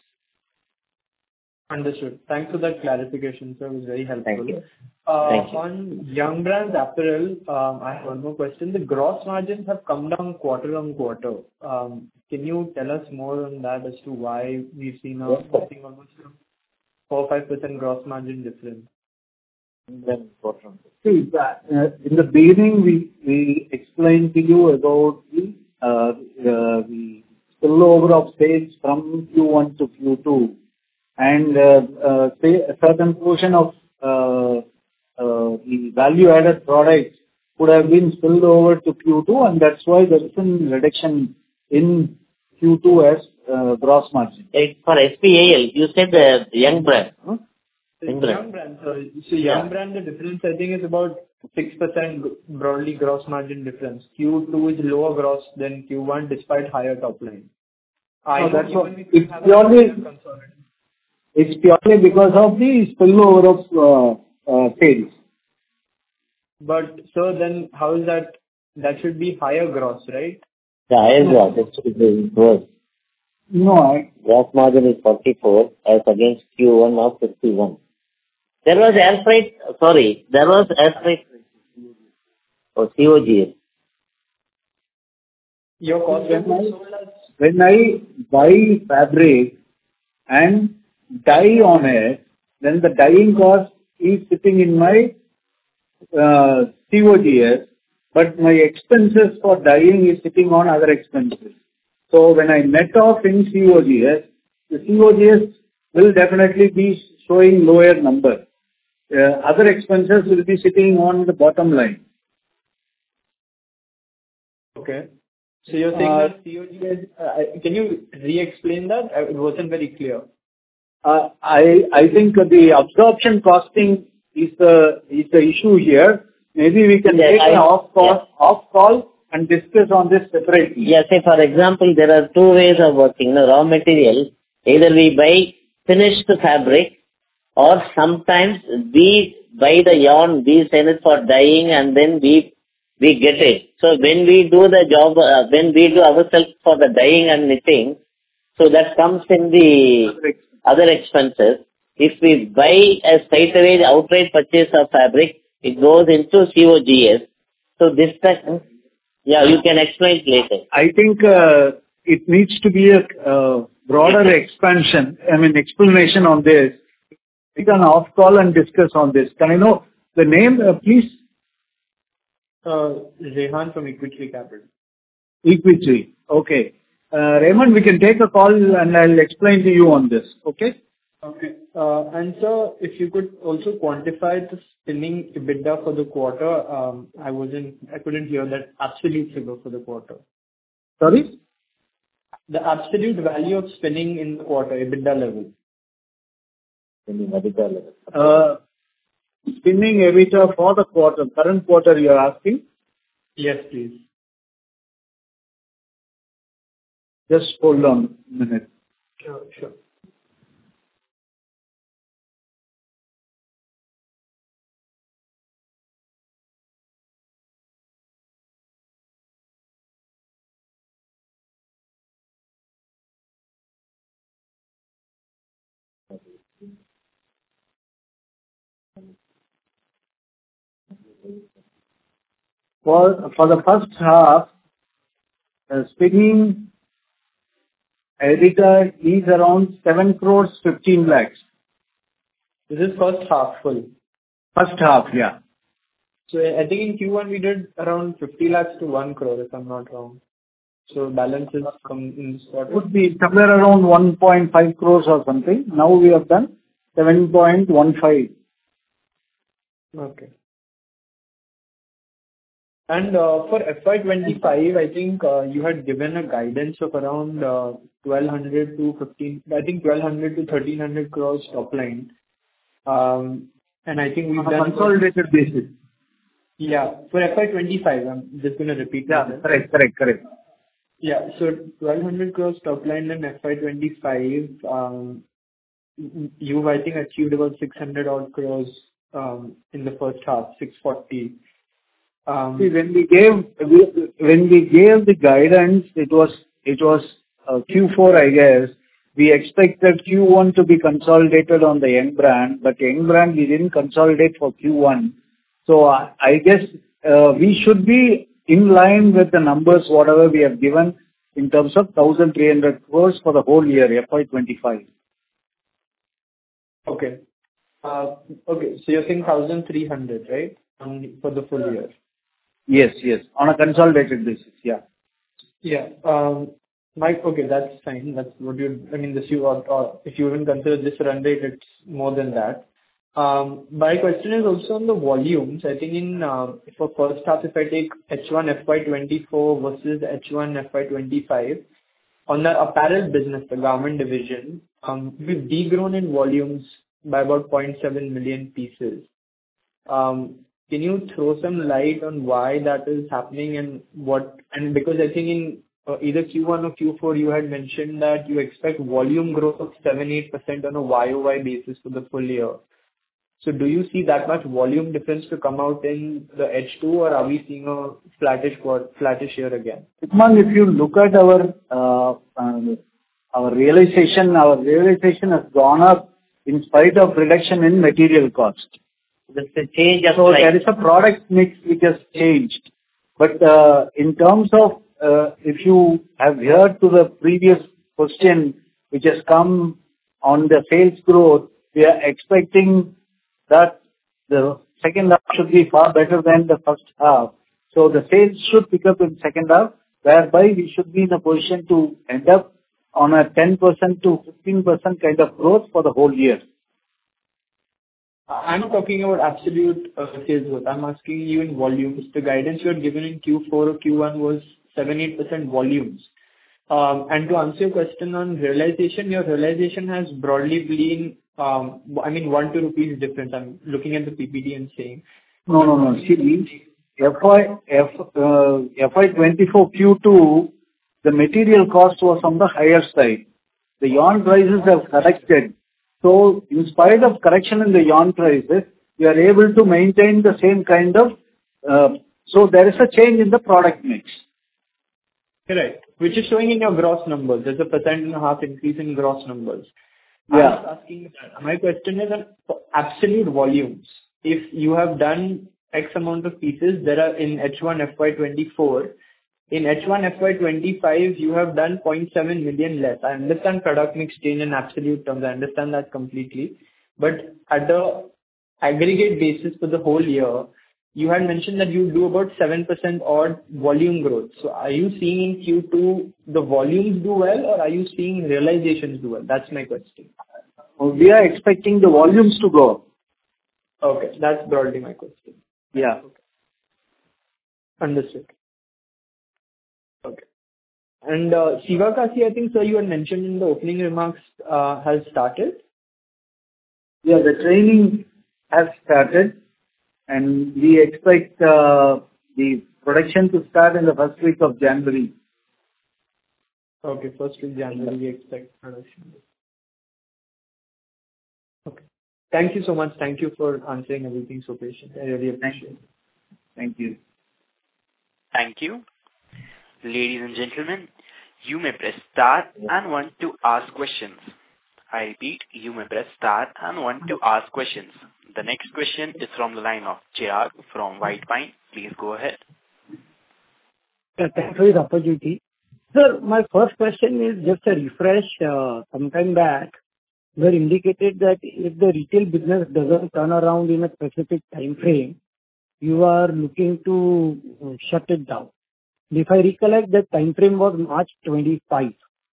S9: Understood. Thanks for that clarification, sir. It was very helpful.
S3: Thank you.
S9: Uh,
S3: Thank you.
S9: On Young Brands apparel, um, I have one more question. The gross margins have come down quarter-on-quarter. Um, Can you tell us more on that as to why we've seen a,
S3: Yes, sir.
S9: I think, almost four to five percent gross margin difference?
S3: Then bottom.
S4: See, that, uh, in the beginning, we we explained to you about the uh, uh, the spillover of sales from Q one to Q two, and uh, uh, say a certain portion of uh, uh, the value-added products would have been spilled over to Q two, and that's why there is a reduction in Q two as uh, gross margin.
S3: It's for S P A L, you said the young brand. Hmm?
S9: Young
S3: Young brand.
S9: brand. So, so Young
S3: Yeah.
S9: brand, the difference I think is about six percent broadly gross margin difference. Q two is lower gross than Q one despite higher top line. I
S4: No,
S9: know
S4: that's
S9: even
S4: what-
S9: we could
S4: it's
S9: have
S4: purely-
S9: a consolidated.
S4: It's purely because of the spillover of uh, uh, sales.
S9: But sir, then how is that? That should be higher gross, right?
S3: The higher gross, it's, it was.
S4: No, I,
S3: Gross margin is forty-four as against Q one of fifty-one. There was air freight, sorry, there was air freight, or C O G S.
S9: Your cost of goods sold as
S4: when I buy fabric and dye on it, then the dyeing cost is sitting in my uh, C O G S, but my expenses for dyeing is sitting on other expenses. So when I net off in C O G S, the C O G S will definitely be showing lower number. Uh, other expenses will be sitting on the bottom line.
S9: Okay. So you're saying
S4: Uh,
S9: that C O G S, uh, can you re-explain that? Uh, It wasn't very clear.
S4: uh, I I think the absorption costing is the is the issue here. Maybe we can
S3: Yes,
S4: take
S3: I-
S4: an off call
S3: yes.
S4: off call and discuss on this separately.
S3: Yeah, say for example, there are two ways of working. The raw material, either we buy finished fabric or sometimes we buy the yarn, we send it for dyeing and then we we get it. So when we do the job, uh, when we do ourselves for the dyeing and knitting, so that comes in the other expenses. If we buy a straight away outright purchase of fabric, it goes into C O G S. So this time, yeah, you can explain it later.
S4: I think uh, it needs to be a uh, broader expansion, I mean, explanation on this. We can off call and discuss on this. Can I know the name, uh, please?
S9: Uh, Rehan from Equity Capital.
S4: Equity. Okay. Uh, Raymond, we can take a call and I'll explain to you on this. Okay?
S9: Okay. Uh, And sir, if you could also quantify the spinning EBITDA for the quarter. um, I wasn't, I couldn't hear that absolute figure for the quarter.
S4: Sorry?
S9: The absolute value of spinning in the quarter, EBITDA level.
S4: Uh, Spinning EBITDA for the quarter, current quarter you are asking?
S9: Yes, please.
S4: Just hold on a minute.
S9: Sure, sure.
S4: For for the first half, uh, spinning EBITDA is around seven crores fifteen lakhs.
S9: This is first half full.
S4: First half, yeah.
S9: So I think in Q one we did around fifty lakhs to one crore, if I'm not wrong. So balances come in this quarter.
S4: Would be somewhere around one point five crores or something. Now we have done seven point one five.
S9: Okay. And uh, for F Y twenty-five, I think uh, you had given a guidance of around uh, twelve hundred to fifteen, I think twelve hundred to thirteen hundred crores top line. Um, And I think we've
S4: On a
S9: done...
S4: consolidated basis.
S9: Yeah, for F Y twenty-five, I'm just gonna repeat
S4: Yeah,
S9: myself.
S4: correct, correct, correct.
S9: Yeah. So twelve hundred crores top line in F Y twenty-five, um, y- you've, I think, achieved about six hundred odd crores um, in the first half, six forty. Um,
S4: See, when we gave we- when we gave the guidance, it was it was uh, Q four, I guess. We expected Q one to be consolidated on the Young brand, but Young brand we didn't consolidate for Q one. So I I guess uh, we should be in line with the numbers, whatever we have given in terms of one thousand three hundred crores for the whole year, F Y twenty-five.
S9: Okay. Uh, Okay, so you're saying one thousand three hundred, right? On, for the full year.
S4: Yes, yes. On a consolidated basis, yeah.
S9: Yeah. Um, Mike, okay, that's fine. That's what you... I mean, this you are, or if you even consider this run rate, it's more than that. Um, My question is also on the volumes. I think in, uh, for first half, if I take H one F Y twenty-four versus H one F Y twenty-five, on the apparel business, the garment division, um, we've degrown in volumes by about zero point seven million pieces. Um, Can you throw some light on why that is happening and what... And because I think in uh, either Q one or Q four, you had mentioned that you expect volume growth of seven to eight percent on a Y O Y basis for the full year. So do you see that much volume difference to come out in the H two, or are we seeing a flattish quad- flattish year again?
S4: Upman, if you look at our uh, um, our realization, our realization has gone up in spite of reduction in material cost.
S3: That's a change of
S4: So
S3: price.
S4: there is a product mix which has changed. But uh, in terms of, uh, if you have heard to the previous question which has come on the sales growth, we are expecting that the second half should be far better than the first half. So the sales should pick up in second half, whereby we should be in a position to end up on a ten percent to fifteen percent kind of growth for the whole year.
S9: I'm not talking about absolute uh, sales growth. I'm asking you in volumes. The guidance you had given in Q four or Q one was seven to eight percent volumes. Um, and to answer your question on realization, your realization has broadly been, um, I mean, one to rupees difference. I'm looking at the P P T and saying.
S4: No, no, no. See, F Y, F, uh, F Y twenty-four Q two, the material cost was on the higher side. The yarn prices have corrected. So in spite of correction in the yarn prices, we are able to maintain the same kind of, uh, so there is a change in the product mix.
S9: Correct. Which is showing in your gross numbers. There's a percent and a half increase in gross numbers.
S4: Yeah.
S9: I was asking, my question is on absolute volumes. If you have done X amount of pieces, there are in H one F Y twenty-four, in H one F Y twenty-five, you have done zero point seven million less. I understand product mix change in absolute terms. I understand that completely. But at the aggregate basis for the whole year, you had mentioned that you do about seven percent odd volume growth. So are you seeing in Q two the volumes do well, or are you seeing realizations do well? That's my question.
S4: We are expecting the volumes to go up.
S9: Okay, that's broadly my question.
S4: Yeah.
S9: Okay. Understood. Okay. And uh, Sivakasi, I think, sir, you had mentioned in the opening remarks, uh, has started?
S4: Yeah, the training has started, and we expect uh, the production to start in the first week of January.
S9: Okay, first week January we expect production. Okay. Thank you so much. Thank you for answering everything so patiently. I really appreciate it.
S4: Thank you.
S1: Thank you. Ladies and gentlemen, you may press star and one to ask questions. I repeat, you may press star and one to ask questions. The next question is from the line of Chirag from White Pine. Please go ahead.
S5: Yeah, thanks for the opportunity. Sir, my first question is just a refresh. Uh, sometime back, we had indicated that if the retail business doesn't turn around in a specific time frame, you are looking to uh, shut it down. If I recollect, that time frame was March twenty-five.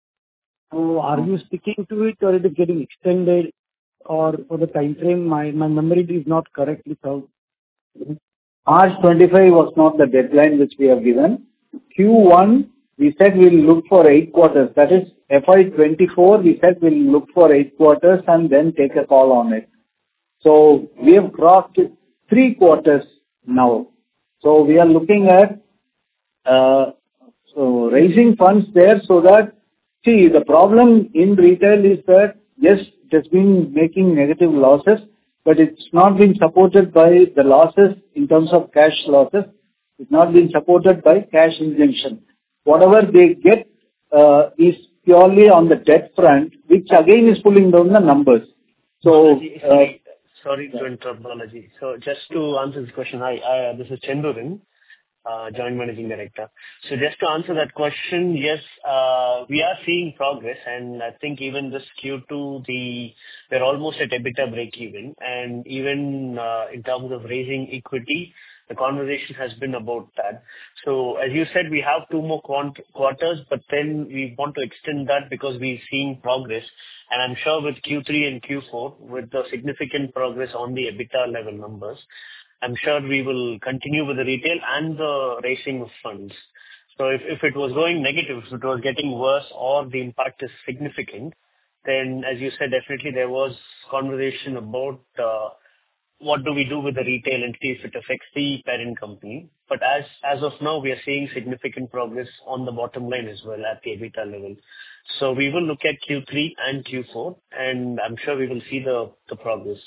S5: So are you sticking to it, or it is getting extended, or for the time frame, my, my memory is not correctly served?
S4: March twenty-five was not the deadline which we have given. Q one, we said we'll look for eight quarters. That is F Y twenty-four, we said we'll look for eight quarters and then take a call on it. So we have crossed three quarters now. So we are looking at uh, so raising funds there so that, see, the problem in retail is that, yes, it has been making negative losses, but it's not been supported by the losses in terms of cash losses. It's not been supported by cash injection. Whatever they get uh, is purely on the debt front, which again is pulling down the numbers. So, uh,
S10: sorry to interrupt, Balaji. So just to answer this question, hi, I, this is Chendurin, uh, Joint Managing Director. So just to answer that question, yes, uh, we are seeing progress, and I think even this Q two, the we're almost at EBITDA break-even, and even uh, in terms of raising equity, the conversation has been about that. So as you said, we have two more quant- quarters, but then we want to extend that because we're seeing progress. And I'm sure with Q three and Q four, with the significant progress on the EBITDA level numbers, I'm sure we will continue with the retail and the raising of funds. So if, if it was going negative, if it was getting worse or the impact is significant, then as you said, definitely there was conversation about uh, what do we do with the retail entity if it affects the parent company. But as as of now, we are seeing significant progress on the bottom line as well at the EBITDA level. So we will look at Q three and Q four, and I'm sure we will see the, the progress.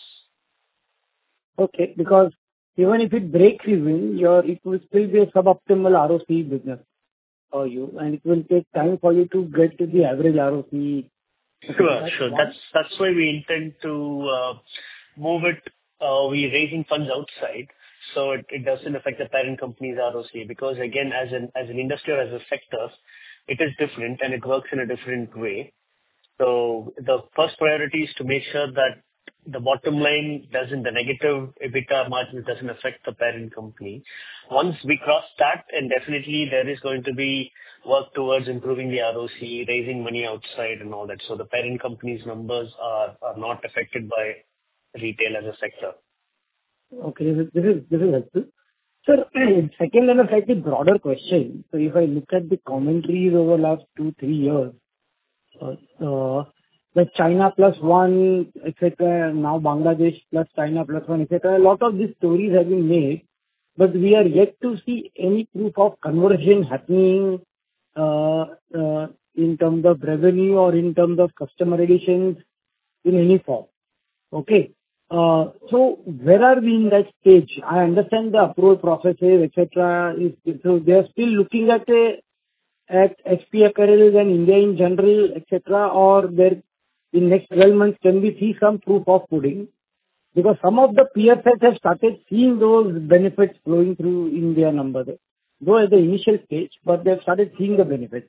S5: Okay, because even if it breaks even, your it will still be a suboptimal R O C business for you, and it will take time for you to get to the average R O C.
S10: Sure, sure. That's that's why we intend to uh, move it. Uh, we're raising funds outside, so it, it doesn't affect the parent company's R O C, because again, as an as an industry or as a sector, it is different and it works in a different way. So the first priority is to make sure that the bottom line doesn't, the negative EBITDA margin doesn't affect the parent company. Once we cross that, and definitely there is going to be work towards improving the R O C, raising money outside and all that. So the parent company's numbers are, are not affected by retail as a sector.
S5: Okay, this is this is, this is helpful.
S11: Sir, second and a slightly broader question. So if I look at the commentaries over the last two, three years, uh, uh, the China plus one, et cetera, now Bangladesh plus China plus one, et cetera, a lot of these stories have been made, but we are yet to see any proof of conversion happening uh, uh, in terms of revenue or in terms of customer additions in any form. Okay. Uh, so where are we in that stage? I understand the approval processes, et cetera. So they are still looking at a, at S P Apparel and India in general, et cetera. Or there in next twelve months can we see some proof of pudding? Because some of the P S S have started seeing those benefits flowing through in their numbers, though at the initial stage, but they have started seeing the benefits.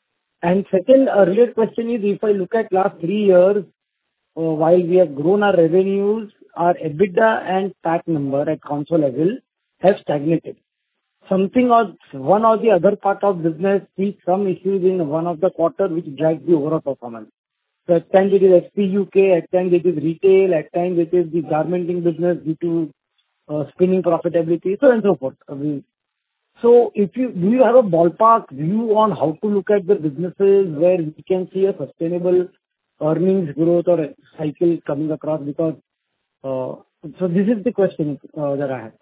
S11: And second, a related question is, if I look at last three years. Uh, while we have grown our revenues, our EBITDA and P A T number at console level have stagnated. Something or one or the other part of business sees some issues in one of the quarter which drags the overall performance. So at times it is S P U K, at times it is retail, at times it is the garmenting business due to uh, spinning profitability, so and so forth. I mean, so if you do you have a ballpark view on how to look at the businesses where we can see a sustainable earnings growth or a cycle coming across? Because uh, so this is the question uh, that I have.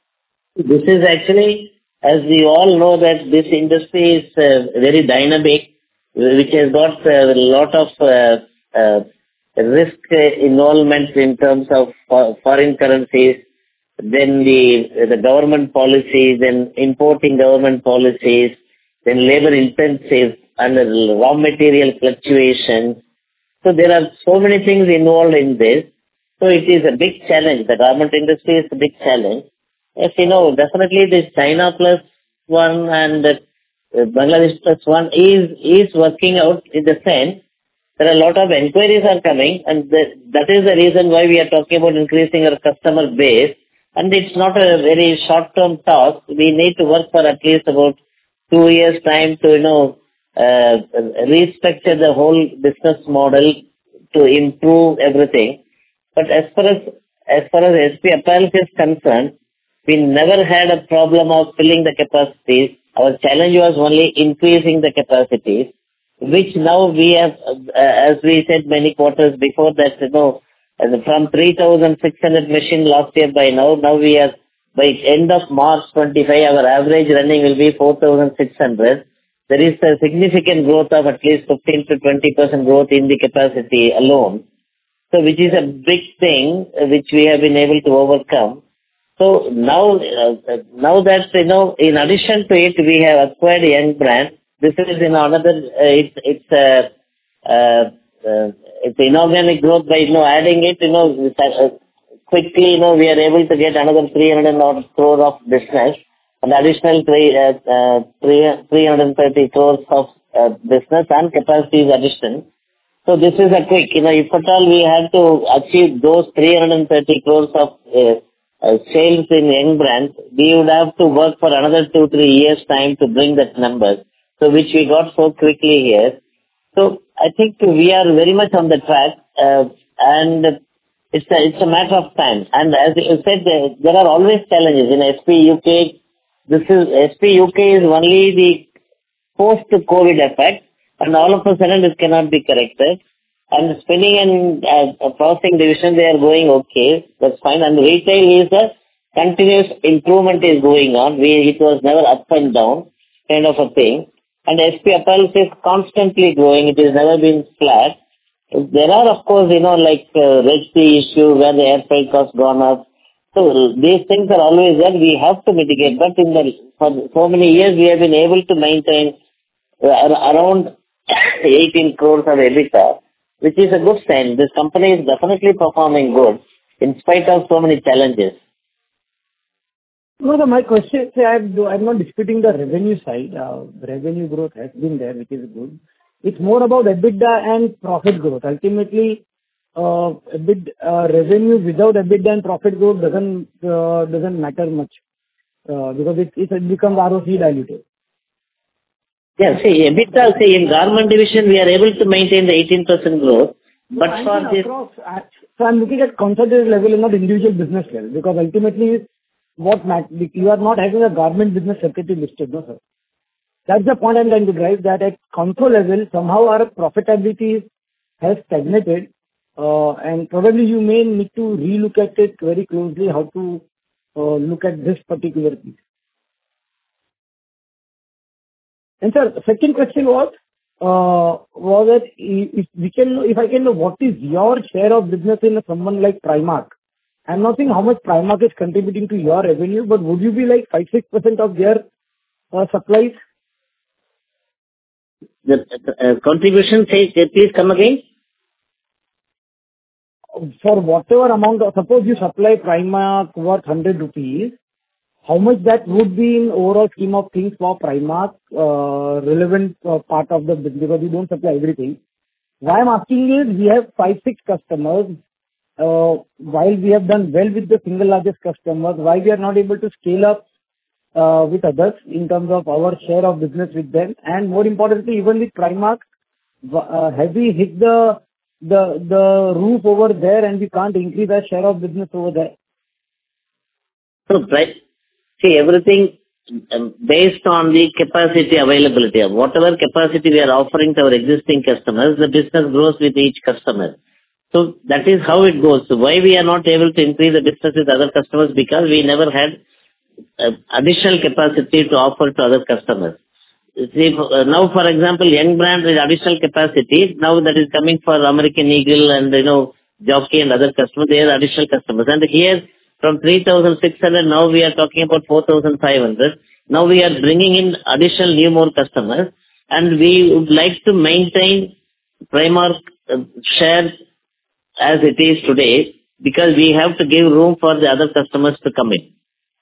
S3: This is actually, as we all know, that this industry is uh, very dynamic, which has got a lot of uh, uh, risk involvement in terms of foreign currencies, then the the government policies, then importing government policies, then labor intensive and raw material fluctuations. So there are so many things involved in this. So it is a big challenge. The garment industry is a big challenge. Yes, you know, definitely this China plus one and uh, Bangladesh plus one is is working out in the sense there are a lot of inquiries are coming, and the, that is the reason why we are talking about increasing our customer base. And it's not a very short-term task. We need to work for at least about two years' time to, you know, Uh, restructure the whole business model to improve everything. But as far as as far as S P Apparel is concerned, we never had a problem of filling the capacities. Our challenge was only increasing the capacities, which now we have, uh, as we said many quarters before that, you know, from three thousand six hundred machine last year by now, now we are, by end of March twenty-five, our average running will be four thousand six hundred. There is a significant growth of at least fifteen to twenty percent growth in the capacity alone. So which is a big thing uh, which we have been able to overcome. So now, uh, now that, you know, in addition to it, we have acquired a young brand. This is in another, uh, it's, it's, uh, uh, uh, it's inorganic growth by, you know, adding it, you know, uh, quickly, you know, we are able to get another three hundred odd crore of business. An additional three, uh, uh, three hundred thirty crores of uh, business and capacities addition. So this is a quick, you know, if at all we had to achieve those three hundred thirty crores of uh, uh, sales in young brands, we would have to work for another two, three years time to bring that number. So which we got so quickly here. So I think we are very much on the track, uh, and it's a, it's a matter of time. And as you said, uh, there are always challenges in S P U K. This is, S P U K is only the post-COVID effect, and all of a sudden it cannot be corrected. And spinning and uh, processing division, they are going okay. That's fine. And retail is a continuous improvement is going on. We, it was never up and down kind of a thing. And S P Apparel is constantly growing. It has never been flat. There are, of course, you know, like uh, Red Sea issue where the air freight cost gone up. So these things are always there. We have to mitigate. But in the, for so many years, we have been able to maintain uh, around eighteen crores of EBITDA, which is a good sign. This company is definitely performing good in spite of so many challenges.
S11: No, no, my question, say, I'm, I'm not disputing the revenue side. Uh, revenue growth has been there, which is good. It's more about EBITDA and profit growth. Ultimately, uh, EBIT, uh, revenue without EBITDA and profit growth doesn't uh, doesn't matter much uh, because it, it becomes R O C diluted.
S3: Yeah, see, EBITDA, see, in garment division, we are able to maintain the eighteen percent growth. But
S11: no,
S3: for this...
S11: Across, so I'm looking at consolidated level and not individual business level, because ultimately what mat- you are not having a garment business separately listed, no, sir? That's the point I'm trying to drive, that at control level, somehow our profitability has stagnated, uh, and probably you may need to relook at it very closely, how to uh, look at this particular piece. And sir, second question was, uh, was that if we can, if I can know what is your share of business in someone like Primark? I'm not saying how much Primark is contributing to your revenue, but would you be like five to six percent of their uh, supplies?
S3: The uh, contribution, say, please come again.
S11: For whatever amount of, suppose you supply Primark worth one hundred rupees, how much that would be in overall scheme of things for Primark, uh, relevant uh, part of the business, because you don't supply everything. Why I'm asking is, we have five, six customers, uh, while we have done well with the single largest customers, why we are not able to scale up uh, with others in terms of our share of business with them, and more importantly, even with Primark, uh, have we hit the the the roof over there and we can't increase our share of business over there?
S3: So, right. See, everything um, based on the capacity availability of whatever capacity we are offering to our existing customers, the business grows with each customer. So that is how it goes. So why we are not able to increase the business with other customers? Because we never had uh, additional capacity to offer to other customers. See, uh, now, for example, Young Brand with additional capacity, now that is coming for American Eagle and, you know, Jockey and other customers, they are additional customers. And here, from three thousand six hundred, now we are talking about four thousand five hundred. Now we are bringing in additional new more customers, and we would like to maintain Primark uh, share as it is today, because we have to give room for the other customers to come in.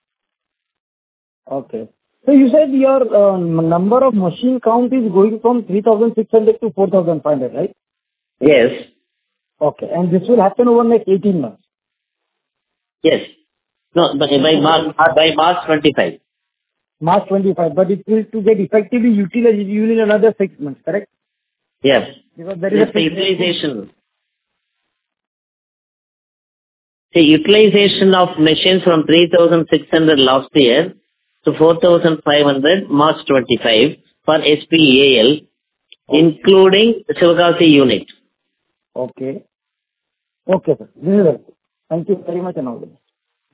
S11: Okay. So you said your uh, number of machine count is going from three thousand six hundred to four thousand five hundred, right?
S3: Yes.
S11: Okay. And this will happen over next eighteen months?
S3: Yes. No, but by March, by March twenty-five.
S11: March twenty-five, but it will to get effectively utilized in another six months, correct?
S3: Yes.
S11: Because there is
S3: a utilization. The utilization of machines from three thousand six hundred last year to four thousand five hundred March twenty-five for S P E A L, okay, including the Sivakasi unit.
S11: Okay. Okay, sir. This is it. Thank you very much and all the best.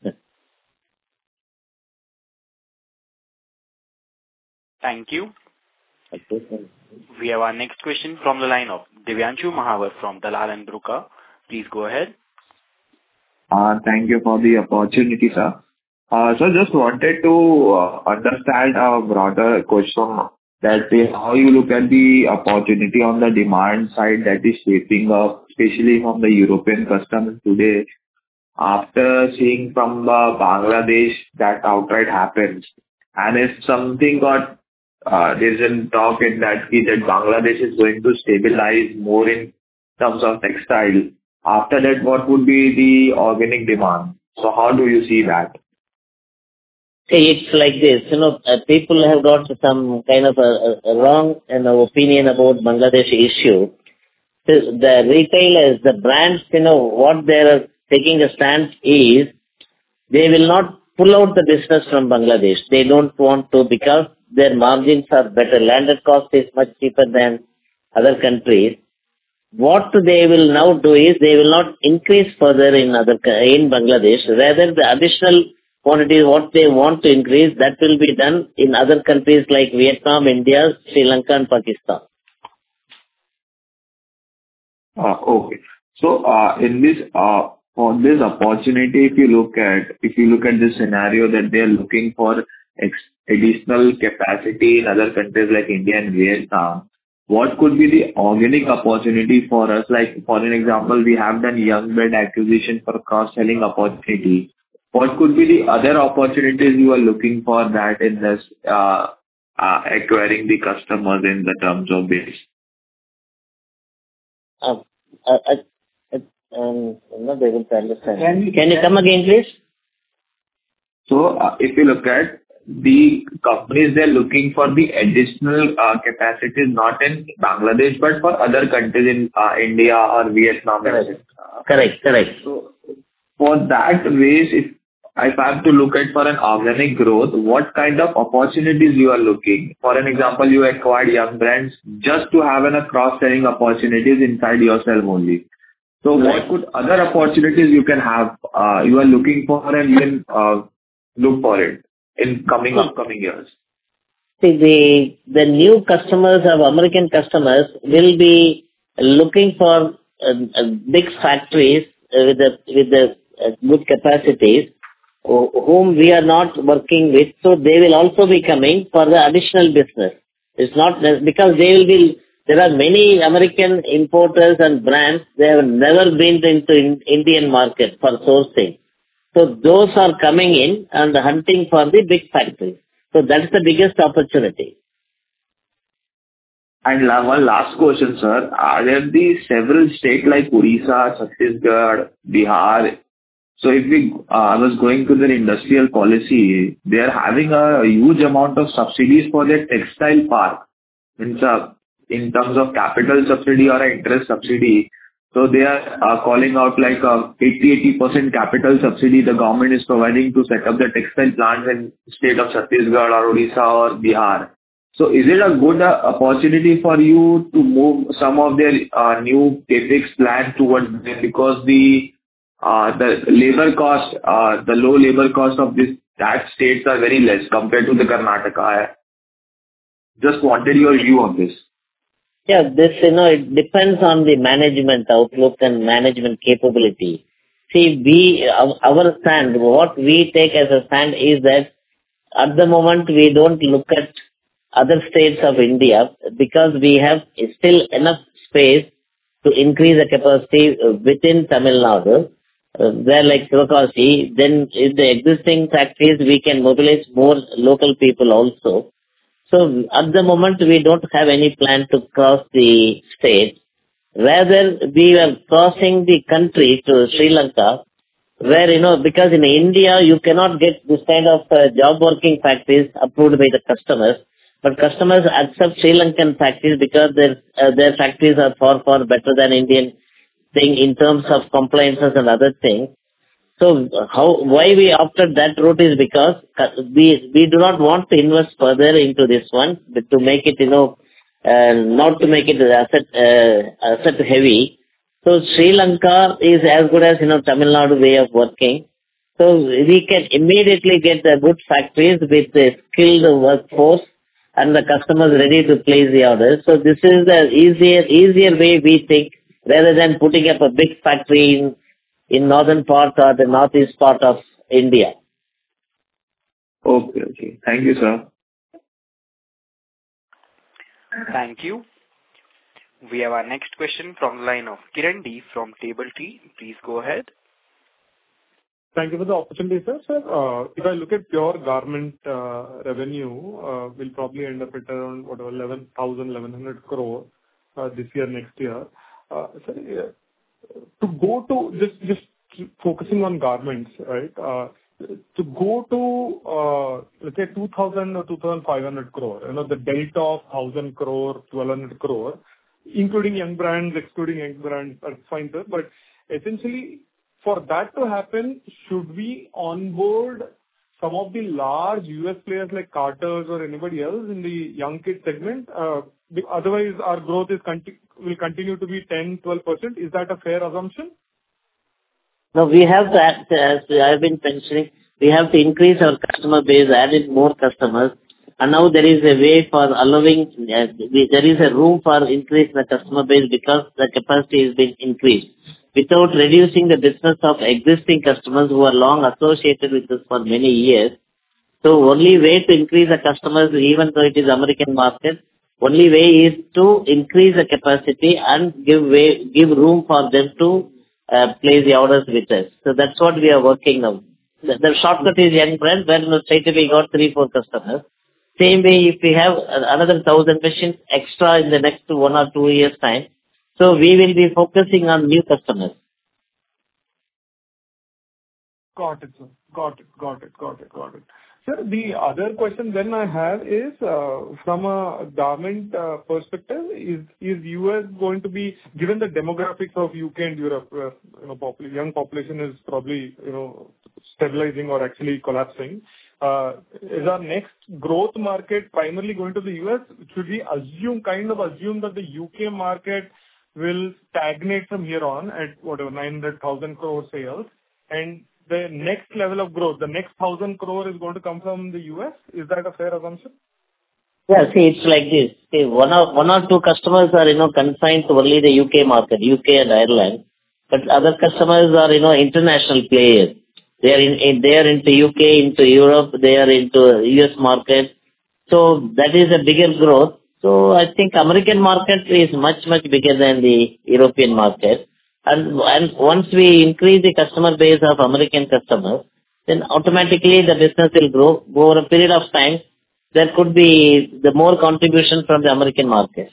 S1: Thank you. We have our next question from the line of Divyanshu Mahavar from Dalal and Broacha. Please go ahead.
S12: Uh, thank you for the opportunity, sir. Uh, so just wanted to uh, understand a broader question that uh, how you look at the opportunity on the demand side that is shaping up, especially from the European customers today, after seeing from uh, Bangladesh that outright happens. And if something got uh, there's a talk in that that Bangladesh is going to stabilize more in terms of textile. After that, what would be the organic demand? So how do you see that?
S3: See, it's like this, you know, uh, people have got some kind of a, a wrong you know, opinion about Bangladesh issue. So the retailers, the brands, you know, what they are taking a stance is, they will not pull out the business from Bangladesh. They don't want to, because their margins are better. Landed cost is much cheaper than other countries. What they will now do is, they will not increase further in other in Bangladesh. Rather, the additional quantities what they want to increase, that will be done in other countries like Vietnam, India, Sri Lanka and Pakistan.
S12: Uh, okay. So, uh, in this, uh, for this opportunity, if you look at, if you look at this scenario that they are looking for ex- additional capacity in other countries like India and Vietnam, what could be the organic opportunity for us? Like, for an example, we have done Young Brand acquisition for cross-selling opportunity. What could be the other opportunities you are looking for that in this, uh, uh, acquiring the customers in the terms of this?
S3: Uh, uh, uh, um, I'm not able to understand. Can you, can you come again, please?
S12: So, uh, if you look at the companies, they're looking for the additional uh, capacities, not in Bangladesh, but for other countries in uh, India or Vietnam.
S3: Correct, correct. correct.
S12: So, for that ways, if if I have to look at for an organic growth, what kind of opportunities you are looking? For an example, you acquired Young Brands just to have a cross-selling opportunities inside yourself only. So what could other opportunities you can have, uh, you are looking for and you can uh, look for it in coming upcoming years?
S3: See, the the new customers of American customers will be looking for uh, uh, big factories uh, with the with the uh, good capacities, who- whom we are not working with. So they will also be coming for the additional business. It's not ne- because they will be. There are many American importers and brands. They have never been into in, Indian market for sourcing. So those are coming in and hunting for the big factories. So that's the biggest opportunity.
S12: And la- one last question, sir. Are there the several states like Odisha, Chhattisgarh, Bihar? So if we, uh, I was going to their industrial policy, they are having a huge amount of subsidies for their textile park. Means, uh, in terms of capital subsidy or interest subsidy. So they are uh, calling out like a eighty percent capital subsidy the government is providing to set up the textile plants in state of Chhattisgarh or Odisha or Bihar. So is it a good uh, opportunity for you to move some of their uh, new capex plan towards them because the uh, the labor cost, uh, the low labor cost of this that states are very less compared to the Karnataka? I just wanted your view on this.
S3: Yeah, this, you know, it depends on the management outlook and management capability. See, we, our our stand, what we take as a stand is that at the moment we don't look at other states of India because we have still enough space to increase the capacity uh, within Tamil Nadu. Uh, where like Sivakasi, then in the existing factories we can mobilize more local people also. So at the moment, we don't have any plan to cross the state. Rather, we are crossing the country to Sri Lanka, where, you know, because in India, you cannot get this kind of uh, job working factories approved by the customers. But customers accept Sri Lankan factories because their, uh, their factories are far, far better than Indian thing in terms of compliances and other things. So how, why we opted that route is because we, we do not want to invest further into this one, but to make it, you know, uh, not to make it asset, uh, asset heavy. So Sri Lanka is as good as, you know, Tamil Nadu way of working. So we can immediately get the good factories with a skilled workforce and the customers ready to place the orders. So this is the easier, easier way we think rather than putting up a big factory in in northern part or the northeast part of India.
S12: Okay, okay. Thank you, sir.
S1: Thank you. We have our next question from the line of Kiran D from Table Tree. Please go ahead.
S13: Thank you for the opportunity, sir. Sir, uh, if I look at pure garment uh, revenue, uh, we'll probably end up at around whatever eleven thousand, eleven hundred crore uh, this year, next year. Uh, so, uh, to go to just just focusing on garments, right? Uh, to go to uh, let's say two thousand or two thousand five hundred crore, you know, the delta of one thousand crore, twelve hundred crore, including Young Brands, excluding Young Brands, that's fine, sir. But essentially, for that to happen, should we onboard some of the large U S players like Carter's or anybody else in the young kid segment? Uh, otherwise, our growth is conti- will continue to be ten, twelve percent. Is that a fair assumption?
S3: No, we have to, act, as I have been mentioning, we have to increase our customer base, add in more customers. And now there is a way for allowing, uh, we, there is a room for increasing the customer base because the capacity has been increased without reducing the business of existing customers who are long associated with us for many years. So only way to increase the customers, even though it is American market, only way is to increase the capacity and give way, give room for them to uh, place the orders with us. So that's what we are working on. The, the shortcut is Young Brand, when straight away we got three, four customers. Same way, if we have another thousand machines extra in the next one or two years time, so we will be focusing on new customers.
S13: Got it, sir. Got it, got it, got it, got it. Sir, the other question then I have is, uh, from a government uh, perspective, is is U S going to be, given the demographics of U K and Europe, where, you know, popul- young population is probably, you know, stabilizing or actually collapsing, uh, is our next growth market primarily going to the U S? Should we assume, kind of assume that the U K market will stagnate from here on at whatever, nine hundred thousand crore sales, and the next level of growth, the next one thousand crore is going to come from the U S? Is that a fair assumption?
S3: Yeah, see, it's like this. See, one or, one or two customers are, you know, confined to only the U K market, U K and Ireland, but other customers are, you know, international players. They are in, in they are into U K, into Europe, they are into U S market. So that is a bigger growth. So I think American market is much, much bigger than the European market. And, and once we increase the customer base of American customers, then automatically the business will grow. Over a period of time, there could be the more contribution from the American market.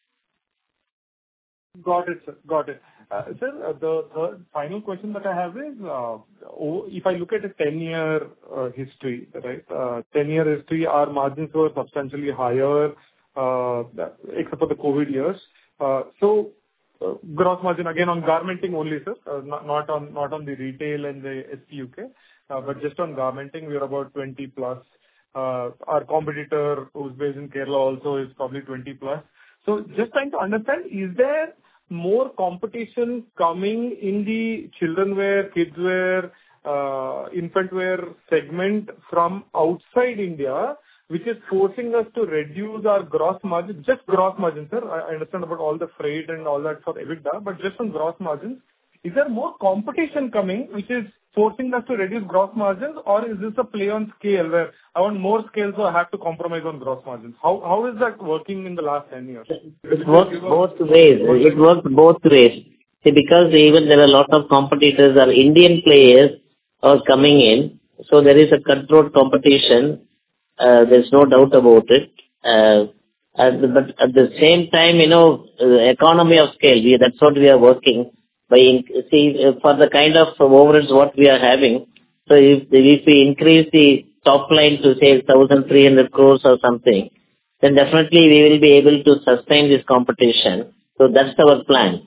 S13: Got it, sir. Got it. Uh, Sir, uh, the third final question that I have is, uh, oh, if I look at a ten-year uh, history, right? uh, ten-year history, our margins were substantially higher, uh, except for the COVID years. Uh, So, uh, gross margin, again, on garmenting only, sir, uh, not not on not on the retail and the S P U K, uh, but just on garmenting, we are about twenty plus. Uh, Our competitor, who's based in Kerala also, is probably twenty plus. So just trying to understand, is there more competition coming in the children wear, kids wear, uh, infant wear segment from outside India, which is forcing us to reduce our gross margin, just gross margin, sir? I I understand about all the freight and all that for EBITDA, but just on gross margins, is there more competition coming, which is forcing us to reduce gross margins, or is this a play on scale where I want more scale, so I have to compromise on gross margins? How How is that working in the last ten years?
S3: It works both ways. It works both ways. See, because even there are a lot of competitors or Indian players are coming in, so there is a controlled competition. Uh, there's no doubt about it. Uh, and, but at the same time, you know, uh, economy of scale, we, that's what we are working by. inc- See, uh, for the kind of overheads what we are having, so if, if we increase the top line to say one thousand three hundred crores or something, then definitely we will be able to sustain this competition. So that's our plan.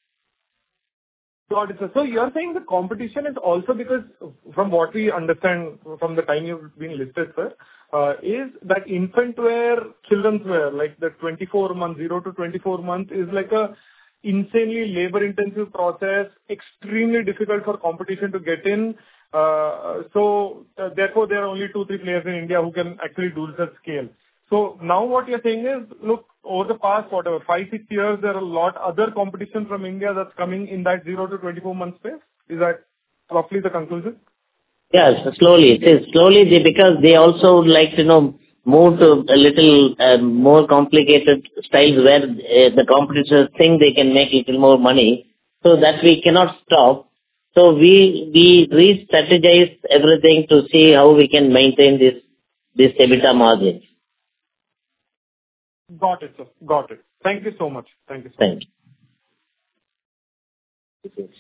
S13: Got it, sir. So you're saying the competition is also because, from what we understand from the time you've been listed, sir, uh, is that infant wear, children's wear, like the twenty-four month, zero to twenty-four month, is like a insanely labor-intensive process, extremely difficult for competition to get in. Uh, so uh, therefore, there are only two, three players in India who can actually do this at scale. So now what you're saying is, look, over the past, whatever, five, six years, there are a lot other competition from India that's coming in that zero to twenty-four month space. Is that roughly the conclusion?
S3: Yes, slowly. It is slowly they, because they also would like to, you know, move to a little uh, more complicated styles where uh, the competitors think they can make little more money. So that we cannot stop. So we we re-strategize everything to see how we can maintain this this EBITDA margin.
S13: Got it, sir. Got it. Thank you so much. Thank you so
S3: Thank
S13: much.
S3: you.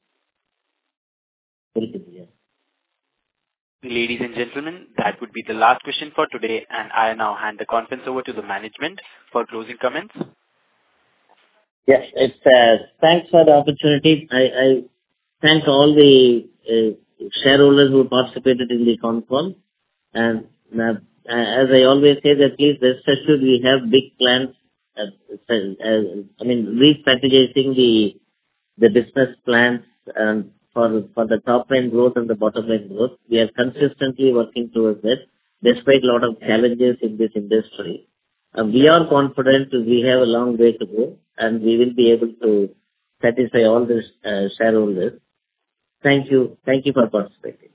S3: Thank you. Yeah.
S1: Ladies and gentlemen, that would be the last question for today, and I now hand the conference over to the management for closing comments.
S3: Yes, it's uh, thanks for the opportunity. I, I thank all the uh, shareholders who participated in the con call. And uh, as I always say, that please rest assured we have big plans. Uh, uh, I mean, re-strategizing the the business plans and for for the top line growth and the bottom line growth. We are consistently working towards it, despite a lot of challenges in this industry. Uh, we are confident we have a long way to go, and we will be able to satisfy all the uh, shareholders. Thank you. Thank you for participating.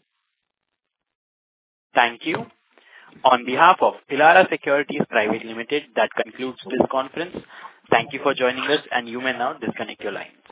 S1: Thank you. On behalf of Elara Securities Private Limited, that concludes this conference. Thank you for joining us, and you may now disconnect your line.